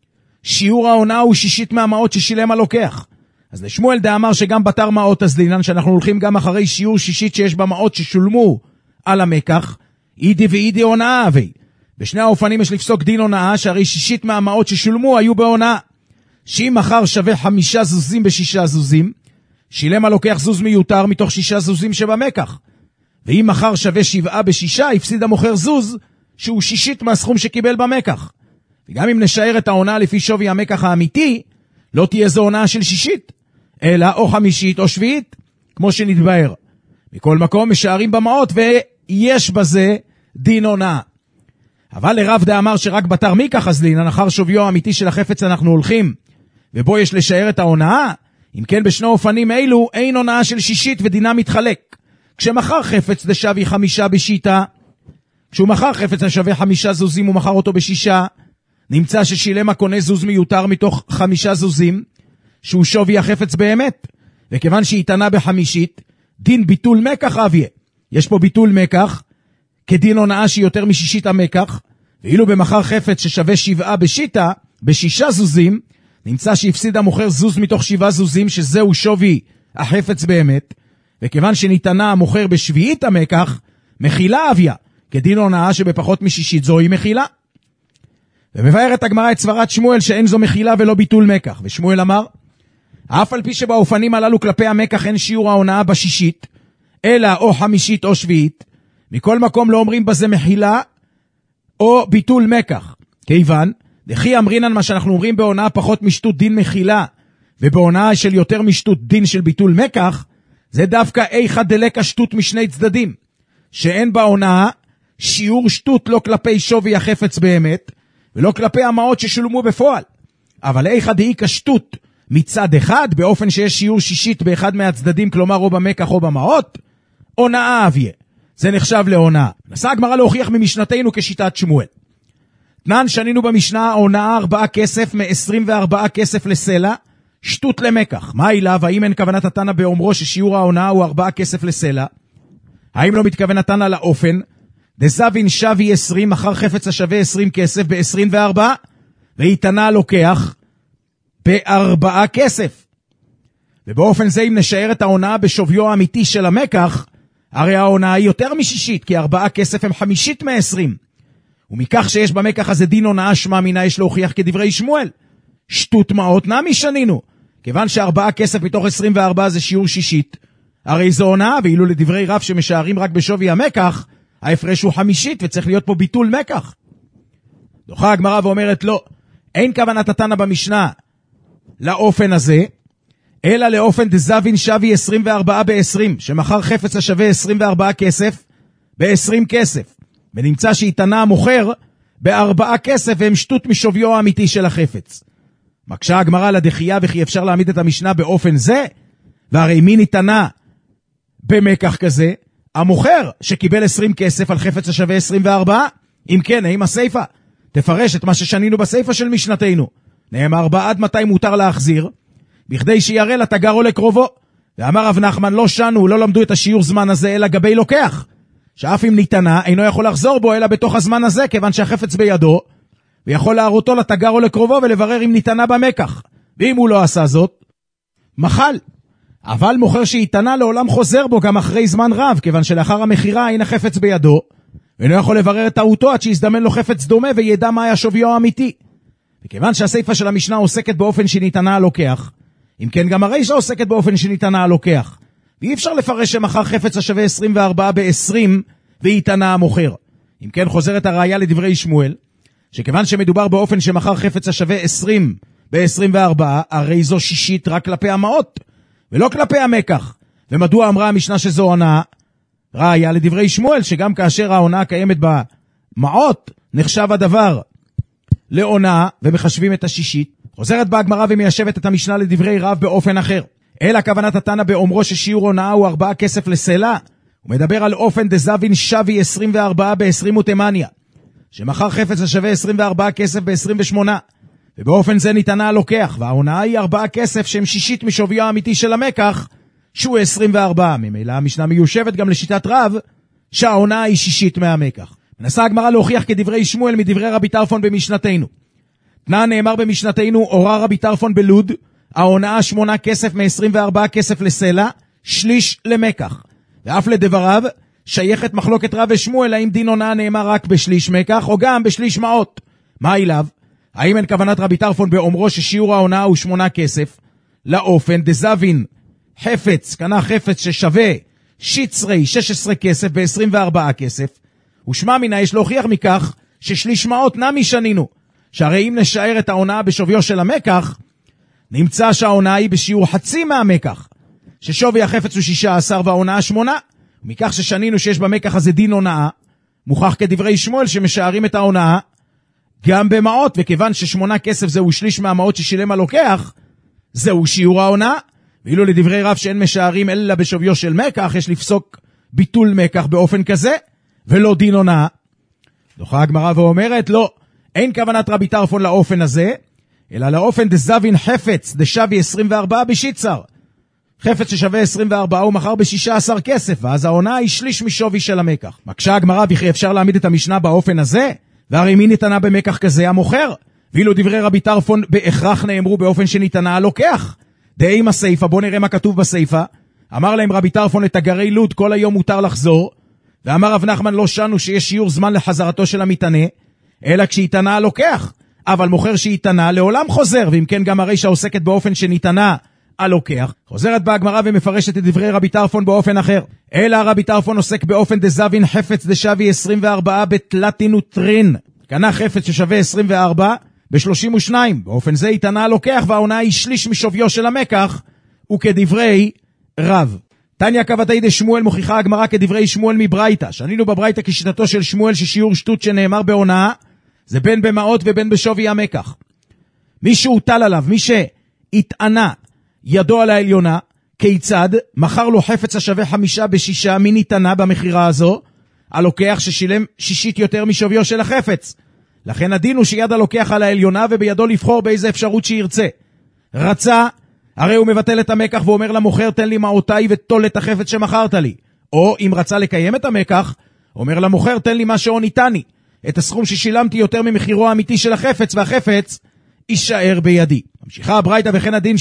שיעור ההונאה הוא שישית מהמעות ששילם הלוקח. אז לשמואל דאמר שגם בתר מעות אזלינן, שאנחנו הולכים גם אחרי שיעור שישית שיש במעות ששולמו על המקח, אידי ואידי הונאה אבי. בשני האופנים יש לפסוק דין הונאה, שהרי שישית מהמעות ששולמו היו בהונאה. שאם מחר שווה 5 זוזים ב6 זוזים, שילם הלוקח זוז מיותר מתוך 6 זוזים שבמקח. ואם מחר שווה 7 ב6, הפסיד המוכר זוז שהוא שישית מהסכום שקיבל במקח. וגם אם נשאר את ההונאה לפי שווי המקח האמיתי, לא תהיה זו הונאה של שישית, אלא או חמישית או שביעית, כמו שנתבהר. מכל מקום משערים במעות ויש בזה דין הונאה. אבל לרב דאמר שרק בתר מקח אזלינן, אחר שוויו האמיתי של החפץ אנחנו הולכים, ובו יש לשער את ההונאה. אם כן בשני אופנים אלו אין הונאה של שישית ודינה מתחלק. כשמחר חפץ זה שווה 5 בשיטה, כשהוא מחר חפץ השווה 5 זוזים ומחר אותו ב6, נמצא ששילם הקונה זוז מיותר מתוך 5 זוזים, שהוא שווי החפץ באמת, וכיוון שהתנה בחמישית, דין ביטול מקח אביה. יש פה ביטול מקח, כדין הונאה שהיא יותר משישית המקח, ואילו במחר חפץ ששווה 7 בשיטה, ב6 זוזים, נמצא שהפסיד המוכר זוז מתוך 7 זוזים, שזהו שווי החפץ באמת, וכיוון שניתנה המוכר בשביעית המקח, מחילה אביה, כדין הונאה שבפחות משישית זוהי מחילה. ומבארת הגמרא את סברת שמואל שאין זו מחילה ולא ביטול מקח, ושמואל אמר, אף על פי שבאופנים הללו כלפי המקח אין שיעור ההונאה בשישית, אלא או חמישית או שביעית, מכל מקום לא אומרים בזה מחילה או ביטול מקח, כיוון, דחי אמרינן מה שאנחנו אומרים בהונאה פחות משטות דין מחילה, ובהונאה של יותר משטות דין של ביטול מקח, זה דווקא איכא דלקא שטות משני צדדים, שאין בהונאה שיעור שטות לא כלפי שווי החפץ באמת, ולא כלפי המעות ששולמו בפועל. אבל איכא דאיכא שטות מצד אחד, באופן שיש שיעור שישית באחד מהצדדים, כלומר או במקח או במעות, הונאה אביה. זה נחשב להונאה. נסה הגמרא להוכיח ממשנתנו כשיטת שמואל. תנן שנינו במשנה, הונאה 4 כסף מ-24 כסף לסלע, שטות למקח. מה העילה? והאם אין כוונת התנא באומרו ששיעור ההונאה הוא 4 כסף לסלע? האם לא מתכוון התנא לאופן? דזבין שבי 20, מחר חפץ השווה 20 כסף ב-24, והתנה לוקח, ב4 כסף. ובאופן זה אם נשאר את ההונאה בשוויו האמיתי של המקח, הרי ההונאה היא יותר משישית, כי 4 כסף הם 50 מ-20. ומכך שיש במקח הזה דין הונאה שמה מינה יש להוכיח כדברי שמואל. שטות מעות נמי שנינו. כיוון ש4 כסף מתוך 24 זה שיעור שישית, הרי זו הונאה, ואילו לדברי רב שמשערים רק בשווי המקח, ההפרש הוא 50 וצריך להיות פה ביטול מקח. דוחה הגמרא ואומרת לא, אין כוונת התנא במשנה לאופן הזה, אלא לאופן דזבין שווי 24 ב-20, שמחר חפץ השווה 24 כסף ב-20 כסף, ונמצא שהתנה המוכר ב4 כסף והם שטות משוויו האמיתי של החפץ. מקשה הגמרא לדחייה וכי אפשר להעמיד את המשנה באופן זה, והרי מי ניתנה במקח כזה? המוכר שקיבל 20 כסף על חפץ השווה 24, אם כן, האם הסייפה תפרש את מה ששנינו בסייפה של משנתנו, נאמר בה עד מתי מותר להחזיר, בכדי שיראה לתגר או לקרובו. ואמר רב נחמן לא שנו, לא למדו את השיעור זמן הזה אלא גבי לוקח, שאף אם ניתנה אינו יכול לחזור בו אלא בתוך הזמן הזה, כיוון שהחפץ בידו, ויכול להראותו לתגר או לקרובו ולברר אם ניתנה במקח, ואם הוא לא עשה זאת, מחל. אבל מוכר שהתנה לעולם חוזר בו גם אחרי זמן רב, כיוון שלאחר המחירה אין החפץ בידו, ואינו יכול לברר את טעותו עד שיזדמן לו חפץ דומה וידע מה היה שוויו האמיתי. וכיוון שהסייפה של המשנה עוסקת באופן שניתנה הלוקח, אם כן גם הרישה עוסקת באופן שניתנה הלוקח, ואי אפשר לפרש שמחר חפץ השווה 24 ב-20 והתנה המוכר. אם כן חוזרת הראיה לדברי שמואל, שכיוון שמדובר באופן שמחר חפץ השווה 20 ב-24, הרי זו שישית רק כלפי המעות, ולא כלפי המקח. ומדוע אמרה המשנה שזו הונאה? ראיה לדברי שמואל, שגם כאשר ההונאה קיימת במעות, נחשב הדבר להונאה, ומחשבים את השישית. חוזרת בה הגמרא ומיישבת את המשנה לדברי רב באופן אחר. אלא כוונת התנא באומרו ששיעור הונאה הוא 4 כסף לסלע, הוא מדבר על אופן דזבין שווי 24 ב-20 ותימניה, שמחר חפץ השווה 24 כסף ב-28, ובאופן זה ניתנה הלוקח, וההונאה היא 4 כסף שהם שישית משוויו האמיתי של המקח, שהוא 24. ממילא המשנה מיושבת גם לשיטת רב, שההונאה היא שישית מהמקח. מנסה הגמרא להוכיח כדברי שמואל מדברי רבי טרפון במשנתנו. תנא נאמר במשנתנו, אורה רבי טרפון בלוד, ההונאה 8 כסף מ-24 כסף לסלע, שליש למקח. ואף לדבריו, שייכת מחלוקת רב ושמואל, האם דין הונאה נאמר רק בשליש מקח, או גם בשליש מעות. מה אליו? האם אין כוונת רבי טרפון באומרו ששיעור ההונאה הוא 8 כסף, לאופן דזבין חפץ, קנה חפץ ששווה שיצרי 16 כסף ב-24 כסף, ושמע מינה יש להוכיח מכך ששליש מעות נמי שנינו, שהרי אם נשאר את ההונאה בשוויו של המקח, נמצא שההונאה היא בשיעור חצי מהמקח, ששווי החפץ הוא 16 וההונאה 8, ומכך ששנינו שיש במקח הזה דין הונאה, מוכח כדברי שמואל שמשערים את ההונאה גם במעות, וכיוון ש8 כסף זהו שליש מהמעות ששילם הלוקח, זהו שיעור ההונאה, ואילו לדברי רב שאין משערים אלא בשוויו של מקח, יש לפסוק ביטול מקח באופן כזה, ולא דין הונאה. דוחה הגמרא ואומרת, לא, אין כוונת רבי טרפון לאופן הזה, אלא לאופן דזבין חפץ דשווי 24 בשיצר. חפץ ששווה 24 הוא מחר ב-16 כסף, ואז ההונאה היא שליש משווי של המקח. מקשה הגמרא וכי אפשר להעמיד את המשנה באופן הזה, והרי מי ניתנה במקח כזה? המוכר. ואילו דברי רבי טרפון בהכרח נאמרו באופן שניתנה הלוקח. דהים הסייפה, בוא נראה מה כתוב בסייפה. אמר להם רבי טרפון לתגרי לוד, כל היום מותר לחזור, ואמר רב נחמן לא שנו שיש שיעור זמן לחזרתו של המתנה, אלא כשהתנה הלוקח, אבל מוכר שהתנה לעולם חוזר, ואם כן גם הרי שעוסקת באופן שניתנה הלוקח. חוזרת בה הגמרא ומפרשת את דברי רבי טרפון באופן אחר. אלא רבי טרפון עוסק באופן דזבין חפץ דשווי 24 בתלתינוטרין, קנה חפץ ששווה 24 ב-32, באופן זה התנה הלוקח וההונאה היא שליש משוויו של המקח, וכדברי רב. תניא כבתי דשמואל, מוכיחה הגמרא כדברי שמואל מברייתא, שנינו בברייתא כשיטתו של שמואל ששיעור שטות שנאמר בהונאה זה בין במעות ובין בשווי המקח. מי שהוטל עליו, מי שהתענה ידו על העליונה, כיצד? מחר לו חפץ השווה 5 ב6, מי ניתנה במחירה הזו? הלוקח ששילם שישית יותר משוויו של החפץ. לכן הדין הוא שיד הלוקח על העליונה ובידו לבחור באיזה אפשרות שירצה. רצה, הרי הוא מבטל את המקח ואומר למוכר תן לי מעותיי ותול את החפץ שמכרת לי. או אם רצה לקיים את המקח, אומר למוכר תן לי מה שעו ניתני, את הסכום ששילמתי יותר ממחירו האמיתי של החפץ, והחפץ יישאר בידי. ממשיכה הברייתא, וכן הדין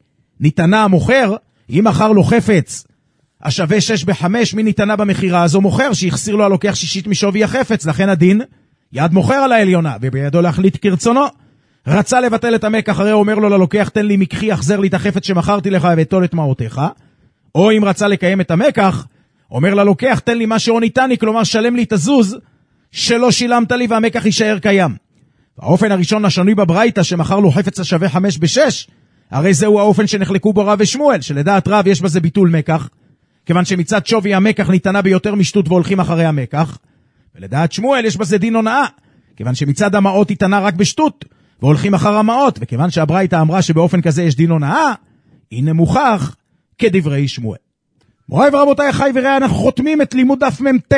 שניתנה המוכר, אם מכר לו חפץ השווה 6 ב-5, מי ניתנה במחירה הזו מוכר, שיחסיר לו הלוקח 1/6 משווי החפץ, לכן הדין יד מוכר על העליונה, ובידו להחליט כרצונו. רצה לבטל את המקח, הרי אומר לו ללוקח, תן לי מקחי, אחזר לי את החפץ שמכרתי לך ואטול את מעותיך. או אם רצה לקיים את המקח, אומר ללוקח, תן לי מה שהוא ניתני, כלומר שלם לי את הזוז שלא שילמת לי והמקח יישאר קיים. האופן הראשון השנוי בברייתא, שמכר לו חפץ השווה 5 ב-6, הרי זהו האופן שנחלקו בו רב ושמואל, שלדעת רב יש בזה ביטול מקח, כיוון שמצד שווי המקח ניתנה ביותר משטות והולכים אחרי המקח, ולדעת שמואל יש בזה דין הונאה, כיוון שמצד המעות ניתנה רק בשטות והולכים אחר המעות, וכיוון שהברייתא אמרה שבאופן כזה יש דין הונאה, הנה מוכח כדברי שמואל. מוריי ורבותיי, אחי ורעי, אנחנו חותמים את לימוד דף מ"ט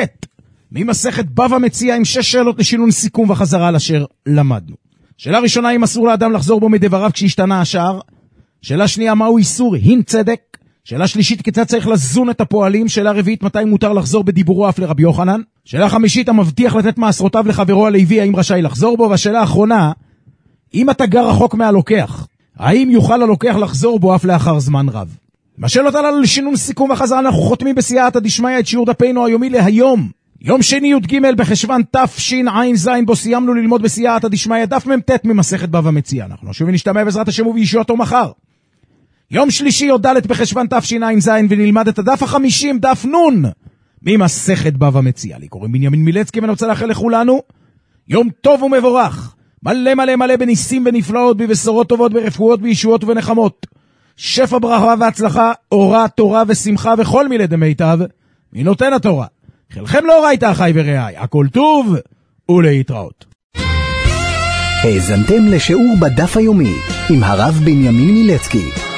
ממסכת בבא מציעא עם 6 שאלות לשינון סיכום וחזרה על אשר למדנו. שאלה ראשונה, אם אסור לאדם לחזור בו מדבריו כשהשתנה השער. שאלה שנייה, מהו איסור הין צדק. שאלה שלישית, כיצד צריך לזון את הפועלים. שאלה רביעית, מתי מותר לחזור בדיבורו אף לרבי יוחנן. שאלה חמישית, המבטיח לתת מעשרותיו לחברו הלוי, האם רשאי לחזור בו. והשאלה האחרונה, אם אתה גר רחוק מהלוקח, האם יוכל הלוקח לחזור בו אף לאחר זמן רב. בשאלות הללו לשינון סיכום וחזרה אנחנו חותמים בסייעתא דשמיא את שיעור דפנו היומי להיום, יום שני י"ג בחשוון תשע"ז, בו סיימנו ללמוד בסייעתא דשמיא דף מ"ט ממסכת בבא מציעא. אנחנו נשוב ונשתמע בעזרת השם ובישועתו מחר, יום שלישי י"ד בחשוון תשע"ז, ונלמד את הדף ה-50, דף נ' ממסכת בבא מציעא. לי קוראים בנימין מילצקי, ואני רוצה לאחל לכולנו יום טוב ומבורך, מלא מלא מלא בניסים ונפלאות, בבשורות טובות, ברפואות, בישועות ובנחמות, שפע ברכה והצלחה, אורה, תורה ושמחה וכל מילי דמיטב מי נותן התורה. חלכם לאורייתא אחי ורעי, הכל טוב ולהתראות. האזנתם לשיעור בדף היומי עם הרב בנימין מילצקי.